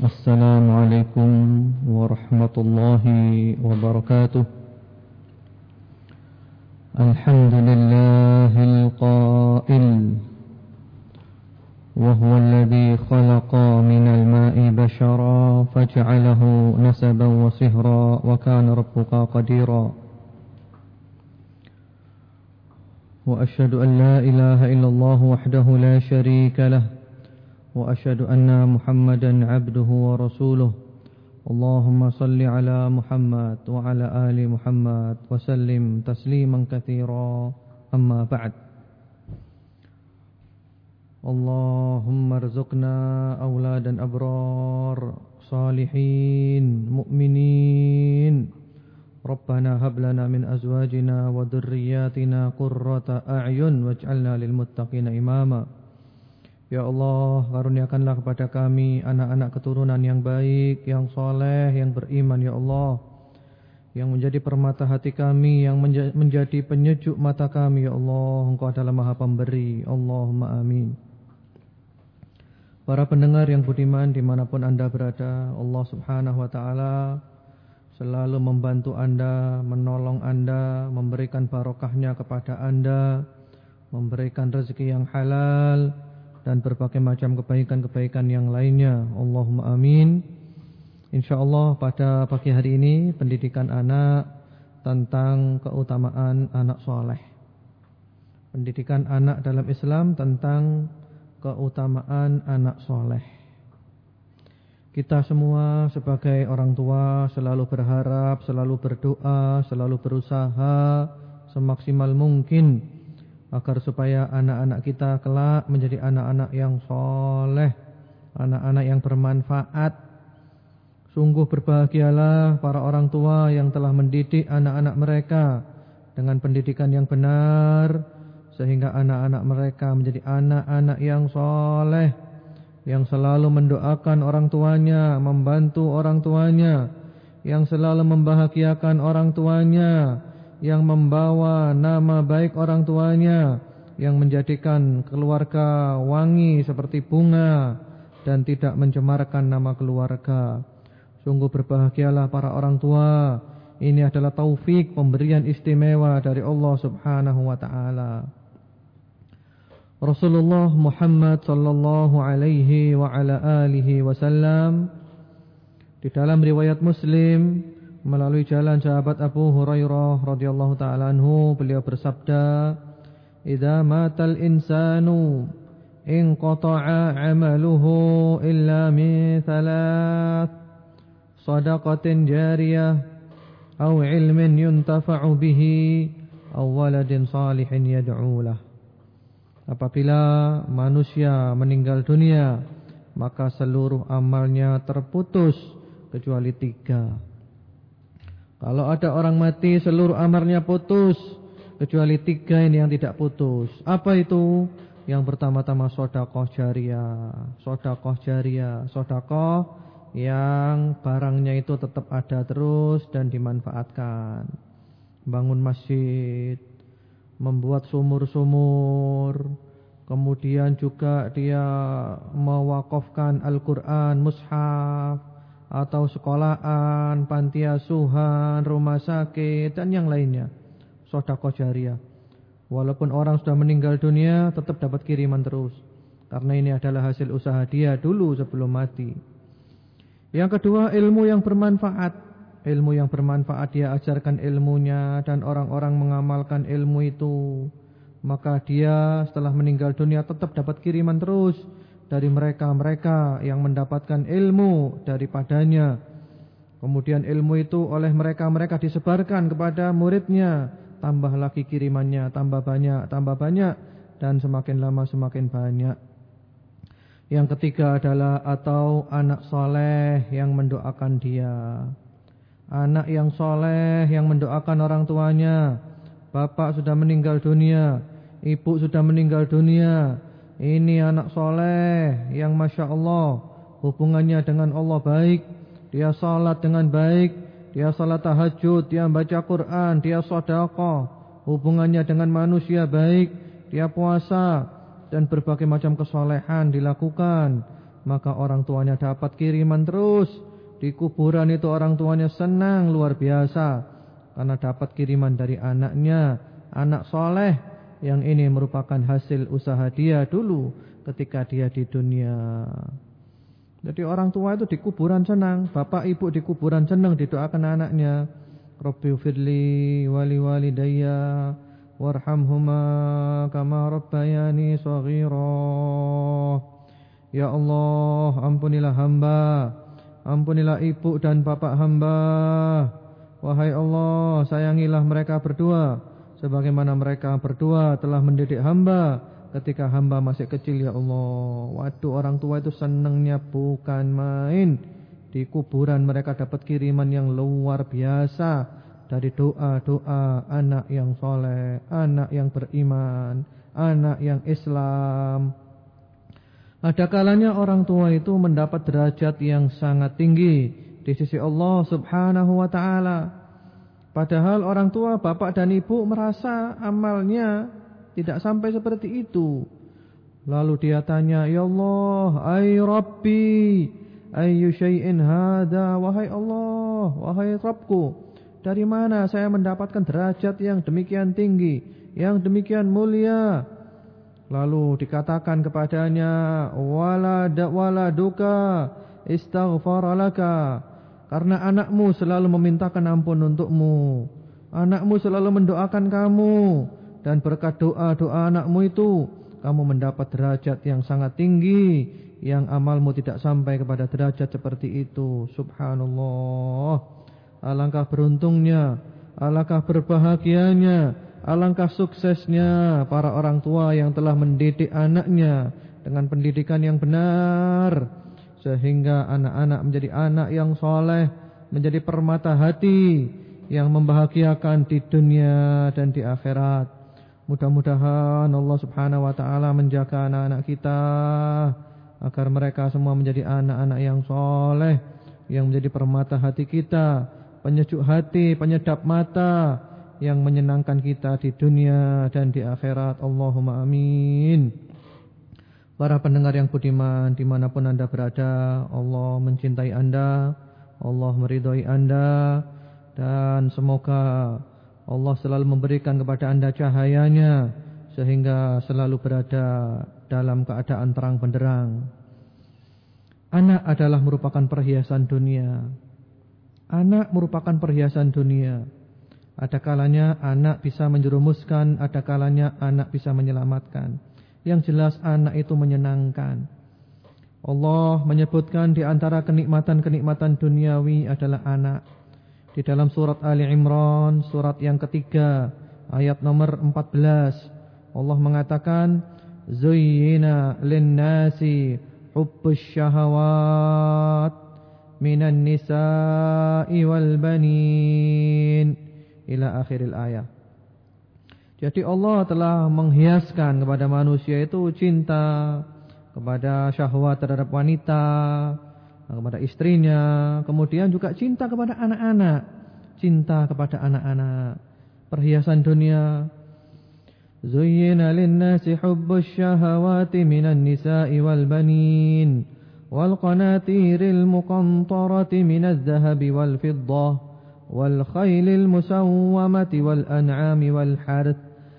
السلام عليكم ورحمة الله وبركاته. الحمد لله القائل وهو الذي خلق من الماء بشرا فجعله نسبا وصهرا وكان ربك قديرا. وأشهد أن لا إله إلا الله وحده لا شريك له وأشهد أن محمدا عبده ورسوله. اللهم صل على محمد وعلى آل محمد وسلم تسليما كثيرا. أما بعد. اللهم ارزقنا أولادا أبرار صالحين مؤمنين. ربنا هب لنا من أزواجنا وذرياتنا قرة أعين واجعلنا للمتقين إماما. Ya Allah, karuniakanlah kepada kami anak-anak keturunan yang baik, yang soleh, yang beriman, ya Allah, yang menjadi permata hati kami, yang menjadi penyejuk mata kami, ya Allah. Engkau adalah Maha Pemberi. Allahumma amin. Para pendengar yang budiman dimanapun Anda berada, Allah subhanahu wa ta'ala selalu membantu Anda, menolong Anda, memberikan barokahnya kepada Anda, memberikan rezeki yang halal dan berbagai macam kebaikan-kebaikan yang lainnya. Allahumma amin. InsyaAllah pada pagi hari ini pendidikan anak tentang keutamaan anak soleh. Pendidikan anak dalam Islam tentang keutamaan anak soleh. Kita semua sebagai orang tua selalu berharap, selalu berdoa, selalu berusaha semaksimal mungkin agar supaya anak-anak kita kelak menjadi anak-anak yang soleh, anak-anak yang bermanfaat. Sungguh berbahagialah para orang tua yang telah mendidik anak-anak mereka dengan pendidikan yang benar, sehingga anak-anak mereka menjadi anak-anak yang soleh, yang selalu mendoakan orang tuanya, membantu orang tuanya, yang selalu membahagiakan orang tuanya, yang membawa nama baik orang tuanya, yang menjadikan keluarga wangi seperti bunga dan tidak mencemarkan nama keluarga. Sungguh berbahagialah para orang tua. Ini adalah taufik, pemberian istimewa dari Allah subhanahu wa ta'ala. Rasulullah Muhammad sallallahu alaihi wa ala alihi wasallam di dalam riwayat Muslim melalui jalan sahabat Abu Hurairah radhiyallahu ta'ala anhu, beliau bersabda, "Idza matal insanu inqata'a 'amaluhu illa min thalath, shadaqatin jariyah aw 'ilmin yuntafa'u bihi aw waladin salihin yad'u lah." Apabila manusia meninggal dunia, maka seluruh amalnya terputus kecuali 3. Kalau ada orang mati seluruh amalnya putus kecuali 3 ini yang tidak putus. Apa itu? Yang pertama-tama sedekah jariyah. Sedekah jariyah, sedekah yang barangnya itu tetap ada terus dan dimanfaatkan. Bangun masjid, membuat sumur-sumur, kemudian juga dia mewakafkan Al-Qur'an, mushaf, atau sekolahan, panti asuhan, rumah sakit dan yang lainnya. Sedekah jariyah. Walaupun orang sudah meninggal dunia tetap dapat kiriman terus, karena ini adalah hasil usaha dia dulu sebelum mati. Yang kedua, ilmu yang bermanfaat. Ilmu yang bermanfaat, dia ajarkan ilmunya dan orang-orang mengamalkan ilmu itu, maka dia setelah meninggal dunia tetap dapat kiriman terus dari mereka-mereka yang mendapatkan ilmu daripadanya. Kemudian ilmu itu oleh mereka-mereka disebarkan kepada muridnya. Tambah lagi kirimannya, tambah banyak, dan semakin lama semakin banyak. Yang ketiga adalah atau anak soleh yang mendoakan dia. Anak yang soleh yang mendoakan orang tuanya. Bapak sudah meninggal dunia, ibu sudah meninggal dunia. Ini anak soleh yang Masya Allah hubungannya dengan Allah baik. Dia salat dengan baik, dia salat tahajud, dia baca Quran, dia sedekah. Hubungannya dengan manusia baik, dia puasa dan berbagai macam kesolehan dilakukan. maka orang tuanya dapat kiriman terus. Di kuburan itu orang tuanya senang luar biasa karena dapat kiriman dari anaknya, anak soleh, yang ini merupakan hasil usaha dia dulu ketika dia di dunia. Jadi orang tua itu di kuburan senang, bapak ibu di kuburan senang didoakan anaknya. Rabbighfirli wali walidayya warhamhuma kama rabbayani shaghira. Ya Allah, ampunilah hamba, ampunilah ibu dan bapak hamba. Wahai Allah, sayangilah mereka berdua sebagaimana mereka berdua telah mendidik hamba ketika hamba masih kecil, ya Allah. Waduh, orang tua itu senangnya bukan main. Di kuburan mereka dapat kiriman yang luar biasa dari doa-doa anak yang soleh, anak yang beriman, anak yang Islam. Ada kalanya orang tua itu mendapat derajat yang sangat tinggi di sisi Allah Subhanahu wa ta'ala. Padahal orang tua, bapak dan ibu merasa amalnya tidak sampai seperti itu. Lalu dia tanya, ya Allah, ay Rabbi, ayyu syai'in hada, wahai Allah, wahai Rabbku, dari mana saya mendapatkan derajat yang demikian tinggi, yang demikian mulia? Lalu dikatakan kepadanya, waladuka istaghfara laka, karena anakmu selalu memintakan ampun untukmu, anakmu selalu mendoakan kamu, dan berkat doa-doa anakmu itu kamu mendapat derajat yang sangat tinggi, yang amalmu tidak sampai kepada derajat seperti itu. Subhanallah. Alangkah beruntungnya, alangkah berbahagianya, alangkah suksesnya para orang tua yang telah mendidik anaknya dengan pendidikan yang benar, sehingga anak-anak menjadi anak yang soleh, menjadi permata hati yang membahagiakan di dunia dan di akhirat. Mudah-mudahan Allah Subhanahu wa ta'ala menjaga anak-anak kita agar mereka semua menjadi anak-anak yang soleh, yang menjadi permata hati kita, penyejuk hati, penyedap mata, yang menyenangkan kita di dunia dan di akhirat. Allahumma amin. Para pendengar yang budiman, dimanapun anda berada, Allah mencintai anda, Allah meridhai anda, dan semoga Allah selalu memberikan kepada anda cahayanya sehingga selalu berada dalam keadaan terang benderang. Anak adalah merupakan perhiasan dunia. Anak merupakan perhiasan dunia. Ada kalanya anak bisa menjerumuskan, ada kalanya anak bisa menyelamatkan. Yang jelas anak itu menyenangkan. Allah menyebutkan di antara kenikmatan-kenikmatan duniawi adalah anak. Di dalam surat Ali Imran, surat yang ketiga, ayat nomor 14, Allah mengatakan, Zuyyina lin-nasi hubbus syahawat minan nisa'i wal banin, ila akhiril ayat. Jadi Allah telah menghiaskan kepada manusia itu cinta kepada syahwat terhadap wanita, kepada istrinya, kemudian juga cinta kepada anak-anak, cinta kepada anak-anak, perhiasan dunia. Zuyyina lin-nasi hubbus syahawati minan nisa'i wal banin wal qanatiril muqantarati minadh dhahabi wal fiddah wal khaylil musawwamati wal an'ami wal harth,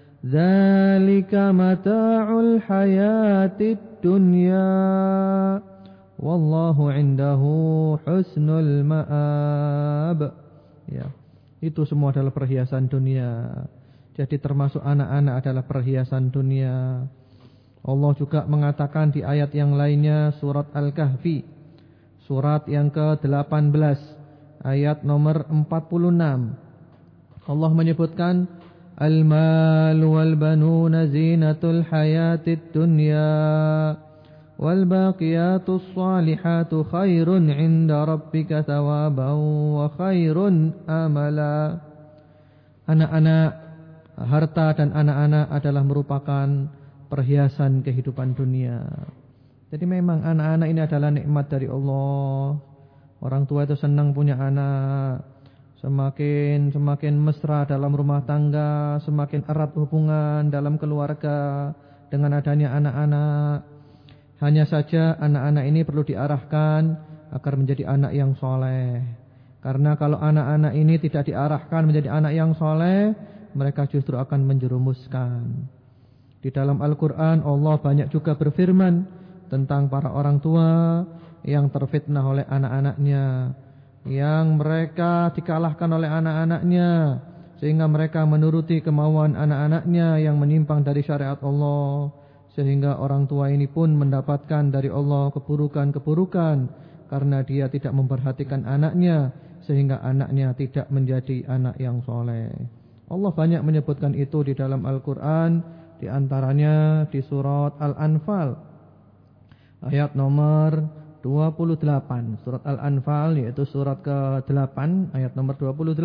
dzalika mata'ul hayatid dunya wallahu indahu husnul ma'ab. Ya, itu semua adalah perhiasan dunia. Jadi termasuk anak-anak adalah perhiasan dunia. Allah juga mengatakan di ayat yang lainnya, surat Al-Kahfi, surat yang ke-18, ayat nomor 46. Allah menyebutkan, Al-malu wal banuna zinatul hayatid dunya wal baqiyatus salihatu khairun 'inda rabbika thawaban wa khairun amala. Anak-anak, harta dan anak-anak adalah merupakan perhiasan kehidupan dunia. Jadi memang anak-anak ini adalah nikmat dari Allah. Orang tua itu senang punya anak. Semakin mesra dalam rumah tangga, semakin erat hubungan dalam keluarga dengan adanya anak-anak. Hanya saja anak-anak ini perlu diarahkan agar menjadi anak yang soleh. Karena kalau anak-anak ini tidak diarahkan menjadi anak yang soleh, mereka justru akan menjerumuskan. Di dalam Al-Quran Allah banyak juga berfirman tentang para orang tua yang terfitnah oleh anak-anaknya, yang mereka dikalahkan oleh anak-anaknya, sehingga mereka menuruti kemauan anak-anaknya yang menyimpang dari syariat Allah, sehingga orang tua ini pun mendapatkan dari Allah keburukan-keburukan karena dia tidak memperhatikan anaknya, sehingga anaknya tidak menjadi anak yang soleh. Allah banyak menyebutkan itu di dalam Al-Quran, di antaranya di surat Al-Anfal ayat nomor 28. Surat Al-Anfal yaitu surat ke-8 ayat nomor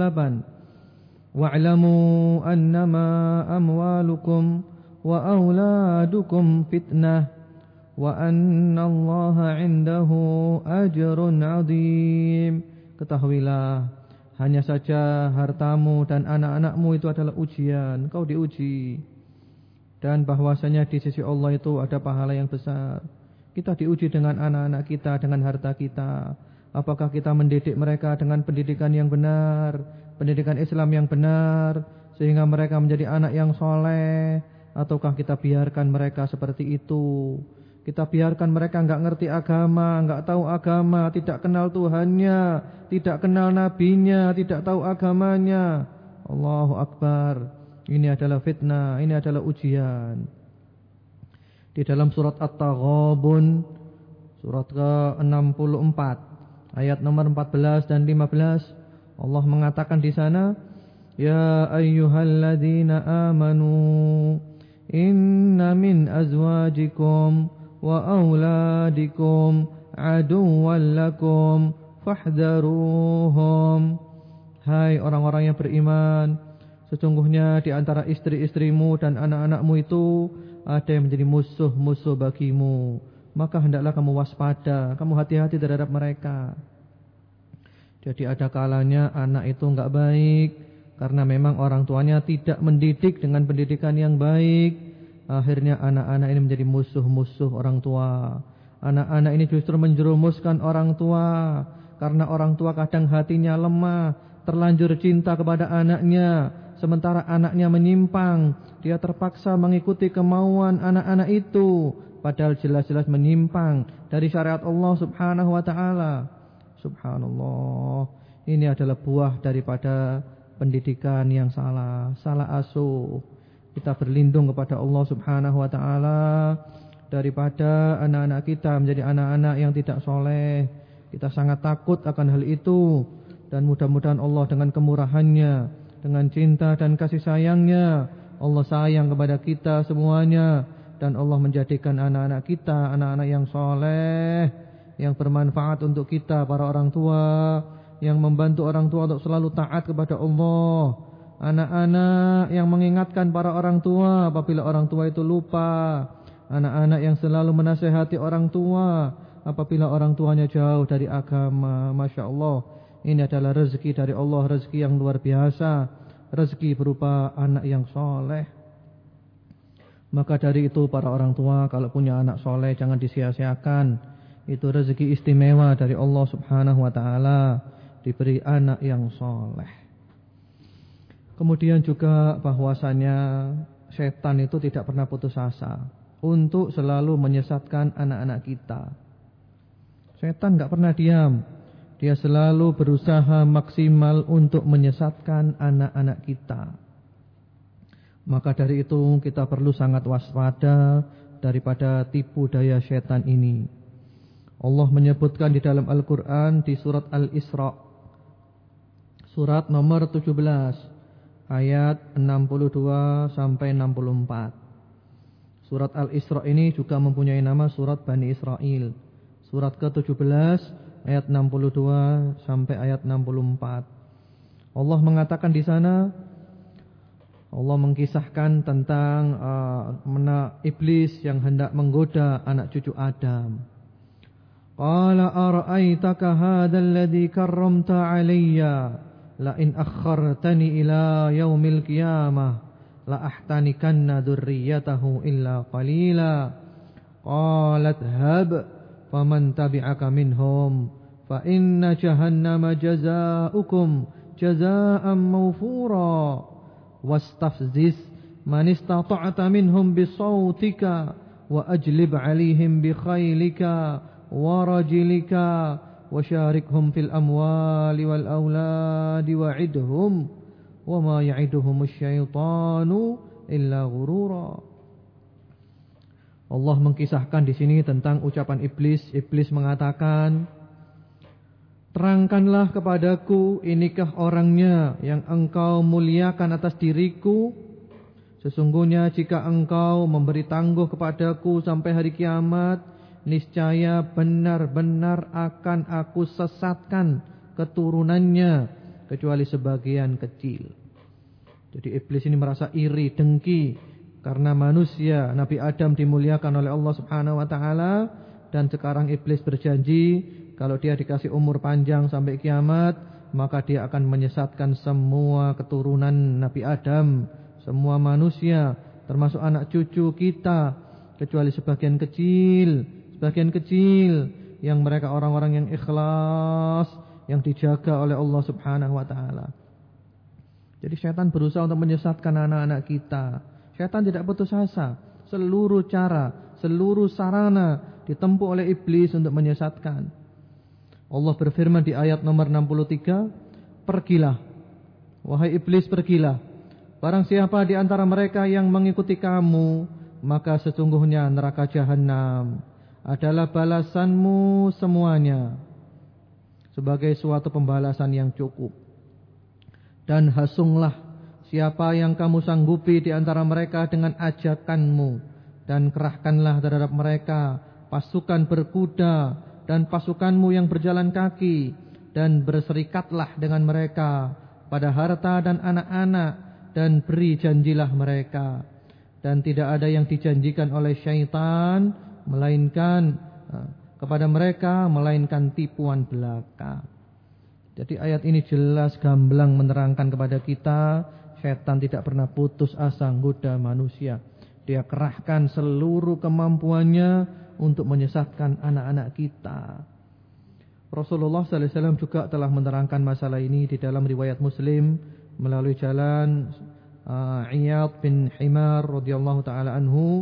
28. Wa'lamu annama amwalukum wa auladukum fitnah wa annallaha 'indahu ajrun 'adzim. Ketahuilah, hanya saja hartamu dan anak-anakmu itu adalah ujian, kau diuji. Dan bahwasanya di sisi Allah itu ada pahala yang besar. Kita diuji dengan anak-anak kita, dengan harta kita. Apakah kita mendidik mereka dengan pendidikan yang benar, pendidikan Islam yang benar, sehingga mereka menjadi anak yang soleh, ataukah kita biarkan mereka seperti itu? Kita biarkan mereka enggak ngerti agama, enggak tahu agama, tidak kenal Tuhannya, tidak kenal nabinya, tidak tahu agamanya. Allahu Akbar. Ini adalah fitnah, ini adalah ujian. Di dalam surat At-Taghabun, surat ke-64, ayat nomor 14 dan 15, Allah mengatakan di sana, Ya ayyuhalladzina amanu, inna min azwajikum wa auladikum aduwwan lakum fahdharuhum. Hai orang-orang yang beriman, sesungguhnya di antara istri-istrimu dan anak-anakmu itu ada yang menjadi musuh-musuh bagimu. Maka hendaklah kamu waspada, kamu hati-hati terhadap mereka. Jadi ada kalanya anak itu enggak baik karena memang orang tuanya tidak mendidik dengan pendidikan yang baik. Akhirnya anak-anak ini menjadi musuh-musuh orang tua. Anak-anak ini justru menjerumuskan orang tua, karena orang tua kadang hatinya lemah, terlanjur cinta kepada anaknya, sementara anaknya menyimpang. Dia terpaksa mengikuti kemauan anak-anak itu, padahal jelas-jelas menyimpang dari syariat Allah subhanahu wa ta'ala. Subhanallah. Ini adalah buah daripada pendidikan yang salah, salah asuh. Kita berlindung kepada Allah subhanahu wa ta'ala daripada anak-anak kita menjadi anak-anak yang tidak soleh. Kita sangat takut akan hal itu. Dan mudah-mudahan Allah dengan kemurahannya, dengan cinta dan kasih sayangnya, Allah sayang kepada kita semuanya. Dan Allah menjadikan anak-anak kita anak-anak yang soleh, yang bermanfaat untuk kita para orang tua, yang membantu orang tua untuk selalu taat kepada Allah. Anak-anak yang mengingatkan para orang tua apabila orang tua itu lupa. Anak-anak yang selalu menasihati orang tua apabila orang tuanya jauh dari agama. Masya Allah, ini adalah rezeki dari Allah, rezeki yang luar biasa, rezeki berupa anak yang soleh. Maka dari itu para orang tua kalau punya anak soleh jangan disia-siakan. Itu rezeki istimewa dari Allah subhanahu wa ta'ala, diberi anak yang soleh. Kemudian juga bahwasanya setan itu tidak pernah putus asa untuk selalu menyesatkan anak-anak kita. Setan enggak pernah diam. Dia selalu berusaha maksimal untuk menyesatkan anak-anak kita. Maka dari itu kita perlu sangat waspada daripada tipu daya setan ini. Allah menyebutkan di dalam Al-Quran di surat Al-Isra, surat nomor 17, ayat 62 sampai 64. Surat Al-Isra ini juga mempunyai nama surat Bani Israel. Surat ke-17 ayat 62 sampai ayat 64. Allah mengatakan di sana, Allah mengkisahkan tentang iblis yang hendak menggoda anak cucu Adam. Qala ara'aitaka hadzal ladzi karramta 'alayya la in akhartani ila yaumil qiyamah la ahtanikanna dzurriyyatahu illa qalila. qalat hab faman tabi'aka minhum fa inna jahannama jazaa'ukum jazaa'an mawfura wastafziz man istata'ta minhum bisautika wa ajlib 'alaihim bi khailika wa rajilika wa syarikhum fil amwali wal auladi wa'idhum wa ma ya'iduhumus syaitanu illa ghurura. Allah mengkisahkan di sini tentang ucapan iblis. Iblis mengatakan, terangkanlah kepadaku, inikah orangnya yang engkau muliakan atas diriku? Sesungguhnya jika engkau memberi tangguh kepadaku sampai hari kiamat, niscaya benar-benar akan aku sesatkan keturunannya kecuali sebagian kecil. Jadi iblis ini merasa iri, dengki karena manusia Nabi Adam dimuliakan oleh Allah Subhanahu wa taala, dan sekarang iblis berjanji kalau dia dikasih umur panjang sampai kiamat, maka dia akan menyesatkan semua keturunan Nabi Adam, semua manusia, termasuk anak cucu kita, kecuali sebagian kecil yang mereka orang-orang yang ikhlas, yang dijaga oleh Allah Subhanahu wa taala. Jadi syaitan berusaha untuk menyesatkan anak-anak kita. Syaitan tidak putus asa. Seluruh cara, seluruh sarana ditempuh oleh iblis untuk menyesatkan. Allah berfirman di ayat nomor 63, pergilah, wahai iblis, pergilah. Barang siapa di antara mereka yang mengikuti kamu, maka sesungguhnya neraka jahanam adalah balasanmu semuanya, sebagai suatu pembalasan yang cukup. Dan hasunglah siapa yang kamu sanggupi di antara mereka dengan ajakanmu, dan kerahkanlah terhadap mereka pasukan berkuda dan pasukanmu yang berjalan kaki, dan berserikatlah dengan mereka pada harta dan anak-anak, dan beri janjilah mereka. Dan tidak ada yang dijanjikan oleh syaitan melainkan kepada mereka melainkan tipuan belaka. Jadi ayat ini jelas gamblang menerangkan kepada kita, syaitan tidak pernah putus asa menggoda manusia. Dia kerahkan seluruh kemampuannya untuk menyesatkan anak-anak kita. Rasulullah sallallahu alaihi wasallam juga telah menerangkan masalah ini di dalam riwayat Muslim melalui jalan Iyad bin Himar radhiyallahu taala anhu.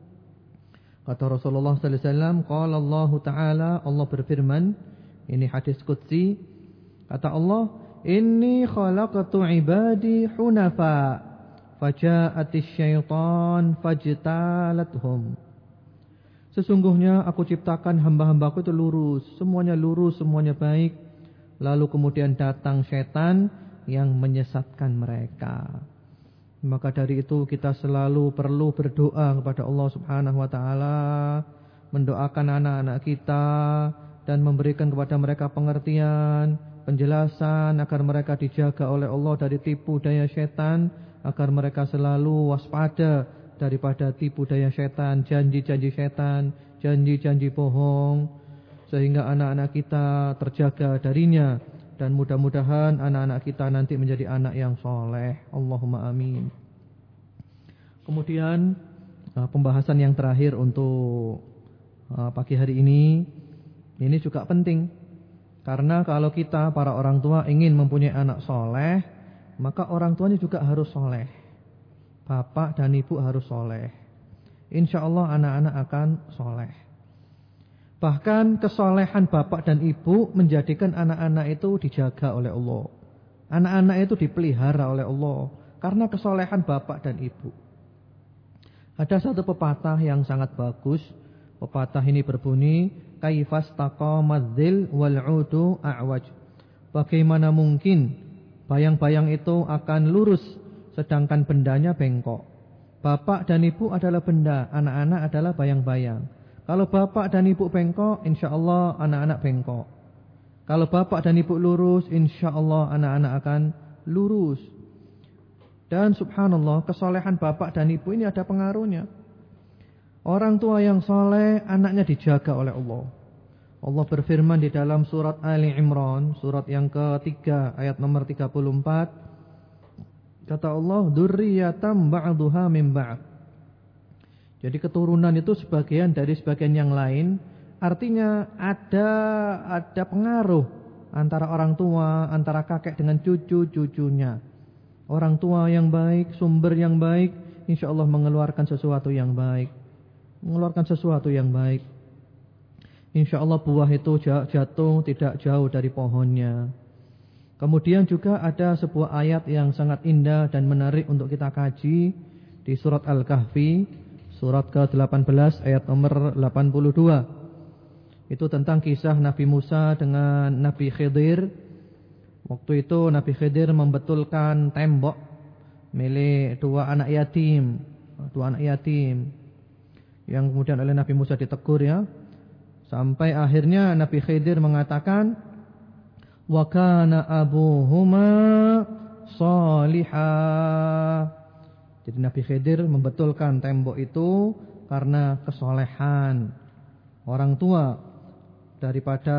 Kata Rasulullah sallallahu alaihi wasallam, qala Allah taala, Allah berfirman, ini hadis qudsi. Kata Allah, inni khalaqtu ibadi hunafa faja'atis syaitan fajtalathum. Sesungguhnya aku ciptakan hamba-hambaku itu lurus, semuanya baik. Lalu kemudian datang syaitan yang menyesatkan mereka. Maka dari itu kita selalu perlu berdoa kepada Allah Subhanahu wa taala, mendoakan anak-anak kita dan memberikan kepada mereka pengertian, penjelasan agar mereka dijaga oleh Allah dari tipu daya syaitan, agar mereka selalu waspada daripada tipu daya syaitan, janji-janji syaitan, janji-janji bohong, sehingga anak-anak kita terjaga darinya, dan mudah-mudahan anak-anak kita nanti menjadi anak yang soleh. Allahumma amin. Kemudian pembahasan yang terakhir untuk pagi hari ini juga penting. Karena kalau kita para orang tua ingin mempunyai anak soleh, maka orang tuanya juga harus soleh. Bapak dan ibu harus soleh. Insya Allah anak-anak akan soleh. Bahkan kesolehan bapak dan ibu menjadikan anak-anak itu dijaga oleh Allah. Anak-anak itu dipelihara oleh Allah karena kesolehan bapak dan ibu. Ada satu pepatah yang sangat bagus. Pepatah ini berbunyi, kaifas taqamadzil wal 'udu a'waj. Bagaimana mungkin bayang-bayang itu akan lurus sedangkan bendanya bengkok. Bapak dan ibu adalah benda, anak-anak adalah bayang-bayang. Kalau bapak dan ibu bengkok, insya Allah anak-anak bengkok. Kalau bapak dan ibu lurus, insya Allah anak-anak akan lurus. Dan subhanallah, kesolehan bapak dan ibu ini ada pengaruhnya. Orang tua yang soleh, anaknya dijaga oleh Allah. Allah berfirman di dalam surat Ali Imran, surat yang ketiga, ayat nomor 34. Kata Allah, dzurriyyatan ba'duha min ba'd. Jadi keturunan itu sebagian dari sebagian yang lain. Artinya ada pengaruh antara orang tua, antara kakek dengan cucu-cucunya. Orang tua yang baik, sumber yang baik, insya Allah mengeluarkan sesuatu yang baik. Mengeluarkan sesuatu yang baik. Insya Allah buah itu jatuh tidak jauh dari pohonnya. Kemudian juga ada sebuah ayat yang sangat indah dan menarik untuk kita kaji di surat Al-Kahfi, surat ke-18 ayat nomor 82. Itu tentang kisah Nabi Musa dengan Nabi Khidir. Waktu itu Nabi Khidir membetulkan tembok milik dua anak yatim. Yang kemudian oleh Nabi Musa ditegur ya. Sampai akhirnya Nabi Khidir mengatakan, wa kana abuhuma salihah. Jadi Nabi Khidir membetulkan tembok itu karena kesolehan orang tua daripada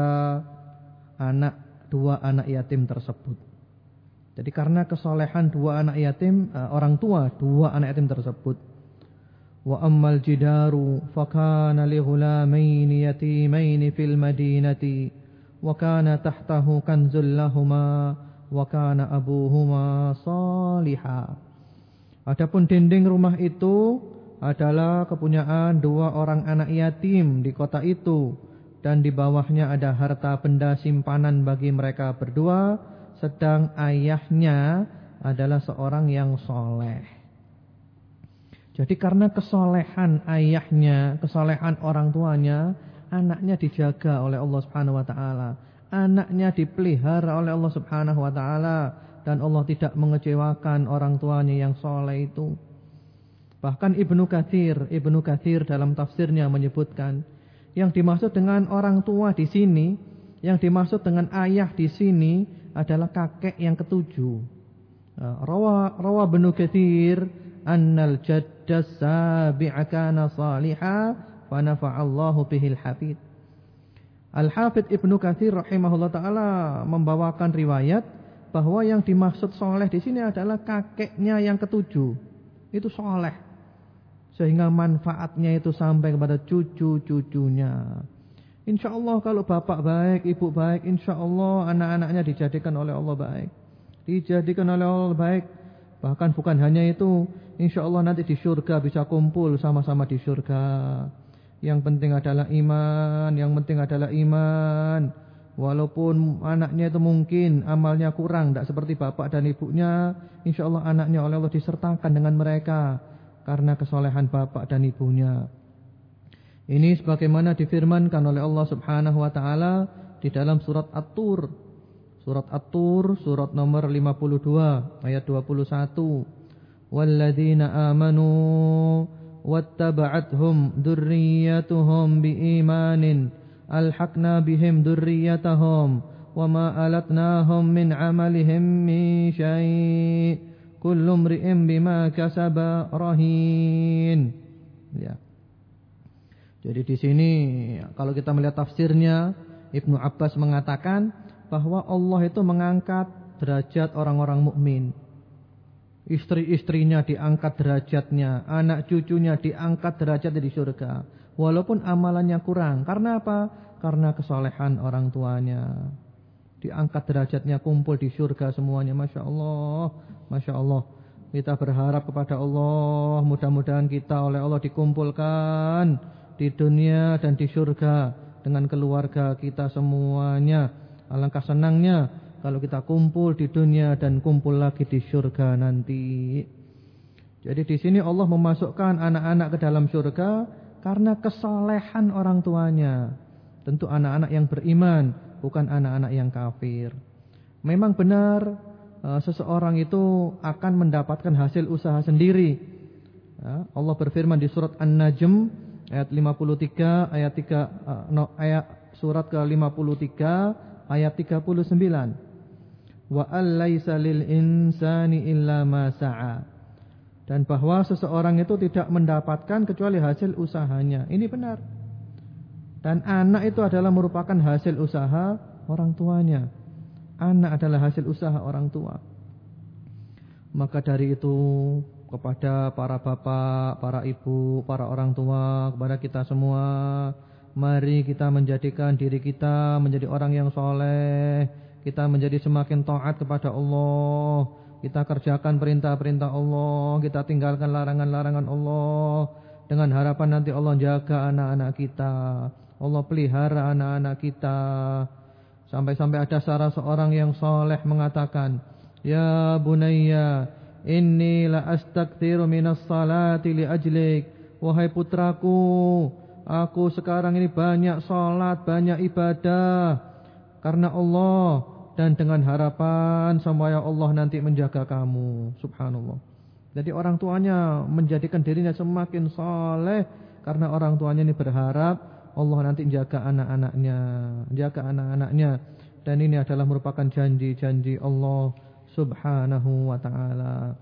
dua anak yatim tersebut. Jadi karena kesolehan orang tua dua anak yatim tersebut. Wa ammal jidaru fakana li ghulamaini yatimaini fil madinati wa kana tahtahu kanzul lahuma wa kana abuhuma salihah. Adapun dinding rumah itu adalah kepunyaan dua orang anak yatim di kota itu, dan di bawahnya ada harta benda simpanan bagi mereka berdua, sedang ayahnya adalah seorang yang soleh. Jadi karena kesolehan ayahnya, kesolehan orang tuanya, anaknya dijaga oleh Allah Subhanahu wa taala. Anaknya dipelihara oleh Allah Subhanahu wa taala, dan Allah tidak mengecewakan orang tuanya yang soleh itu. Bahkan Ibnu Katsir dalam tafsirnya menyebutkan, yang dimaksud dengan orang tua di sini, yang dimaksud dengan ayah di sini adalah kakek yang ketujuh. Rawa Ibnu Katsir annal jadda sabi'a kana salihah fa nafa'allahu bihil hafid. Al-Hafidz Ibnu Katsir rahimahullah taala membawakan riwayat bahwa yang dimaksud soleh di sini adalah kakeknya yang ketujuh. Itu soleh, sehingga manfaatnya itu sampai kepada cucu-cucunya. Insya Allah kalau bapak baik, ibu baik, insya Allah anak-anaknya dijadikan oleh Allah baik. Dijadikan oleh Allah baik. Bahkan bukan hanya itu, insya Allah nanti di surga bisa kumpul sama-sama di surga. Yang penting adalah iman. Walaupun anaknya itu mungkin amalnya kurang, tidak seperti bapak dan ibunya, insya Allah anaknya oleh Allah disertakan dengan mereka karena kesolehan bapak dan ibunya. Ini sebagaimana difirmankan oleh Allah Subhanahu wa taala di dalam surat At-Tur. Surat At-Tur, surat nomor 52 ayat 21. Walladzina amanu wattaba'athum dzurriyyatuhum biimanin alhaqna bihim dzurriyyatahum wama alatnahum min amalihim min syai' kullu imri'in bima kasaba rahin. Ya. Jadi di sini kalau kita melihat tafsirnya, Ibnu Abbas mengatakan bahwa Allah itu mengangkat derajat orang-orang mukmin. Istri-istrinya diangkat derajatnya, anak cucunya diangkat derajatnya di surga, walaupun amalannya kurang. Karena apa? Karena kesolehan orang tuanya. Diangkat derajatnya, kumpul di surga semuanya. Masya Allah, Masya Allah. Kita berharap kepada Allah, mudah-mudahan kita oleh Allah dikumpulkan di dunia dan di surga dengan keluarga kita semuanya. Alangkah senangnya kalau kita kumpul di dunia dan kumpul lagi di surga nanti. Jadi di sini Allah memasukkan anak-anak ke dalam surga karena kesolehan orang tuanya. Tentu anak-anak yang beriman, bukan anak-anak yang kafir. Memang benar seseorang itu akan mendapatkan hasil usaha sendiri. Allah berfirman di surat An-Najm ayat 53 ayat surat ke-53 ayat 39. Wa allaysa lil insani illa ma sa'a. Dan bahwa seseorang itu tidak mendapatkan kecuali hasil usahanya. Ini benar. Dan anak itu adalah merupakan hasil usaha orang tuanya. Anak adalah hasil usaha orang tua. Maka dari itu kepada para bapak, para ibu, para orang tua, kepada kita semua. Mari kita menjadikan diri kita menjadi orang yang soleh. Kita menjadi semakin taat kepada Allah. Kita kerjakan perintah-perintah Allah. Kita tinggalkan larangan-larangan Allah. Dengan harapan nanti Allah jaga anak-anak kita. Allah pelihara anak-anak kita. Sampai-sampai ada salah seorang yang soleh mengatakan, ya bunayya, inni la astaktsiru minas salati li ajlik. Wahai putraku, aku sekarang ini banyak salat, banyak ibadah karena Allah dan dengan harapan supaya Allah nanti menjaga kamu. Subhanallah. Jadi orang tuanya menjadikan dirinya semakin saleh karena orang tuanya ini berharap Allah nanti jaga anak-anaknya, jaga anak-anaknya. Dan ini adalah merupakan janji-janji Allah Subhanahu wa ta'ala.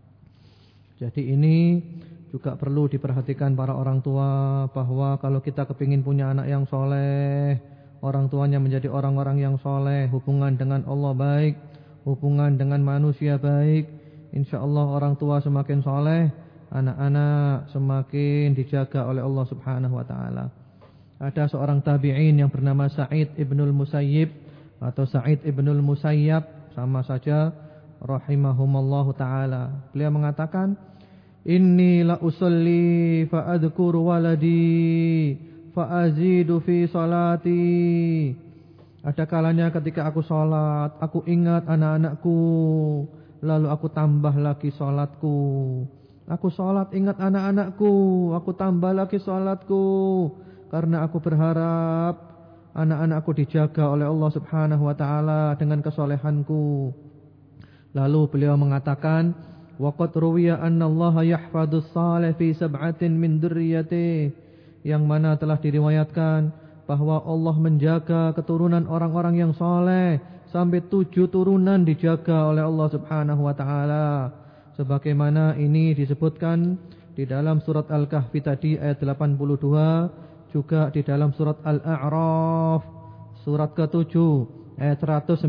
Jadi ini juga perlu diperhatikan para orang tua, bahwa kalau kita kepingin punya anak yang soleh, orang tuanya menjadi orang-orang yang soleh, hubungan dengan Allah baik, hubungan dengan manusia baik, insyaallah orang tua semakin soleh, anak-anak semakin dijaga oleh Allah Subhanahu wa ta'ala. Ada seorang tabi'in yang bernama Sa'id ibnul Musayyib atau Sa'id ibnul Musayyab, sama saja, rahimahumallahu ta'ala. Beliau mengatakan, inni la usalli fa adhkuru waladi fa azidu fi salati. Ada kalanya ketika aku salat, aku ingat anak-anakku, lalu aku tambah lagi salatku. Aku salat ingat anak-anakku, aku tambah lagi salatku, karena aku berharap anak-anakku dijaga oleh Allah Subhanahu wa ta'ala dengan kesolehanku. Lalu beliau mengatakan, waqad ruwiya anna Allah yahfadus salih fi sab'atin min dzurriyyati, yang mana telah diriwayatkan bahwa Allah menjaga keturunan orang-orang yang saleh sampai 7 turunan dijaga oleh Allah Subhanahu wa ta'ala. Sebagaimana ini disebutkan di dalam surat Al-Kahfi tadi ayat 82, juga di dalam surat Al-A'raf surat ke-7 ayat 196.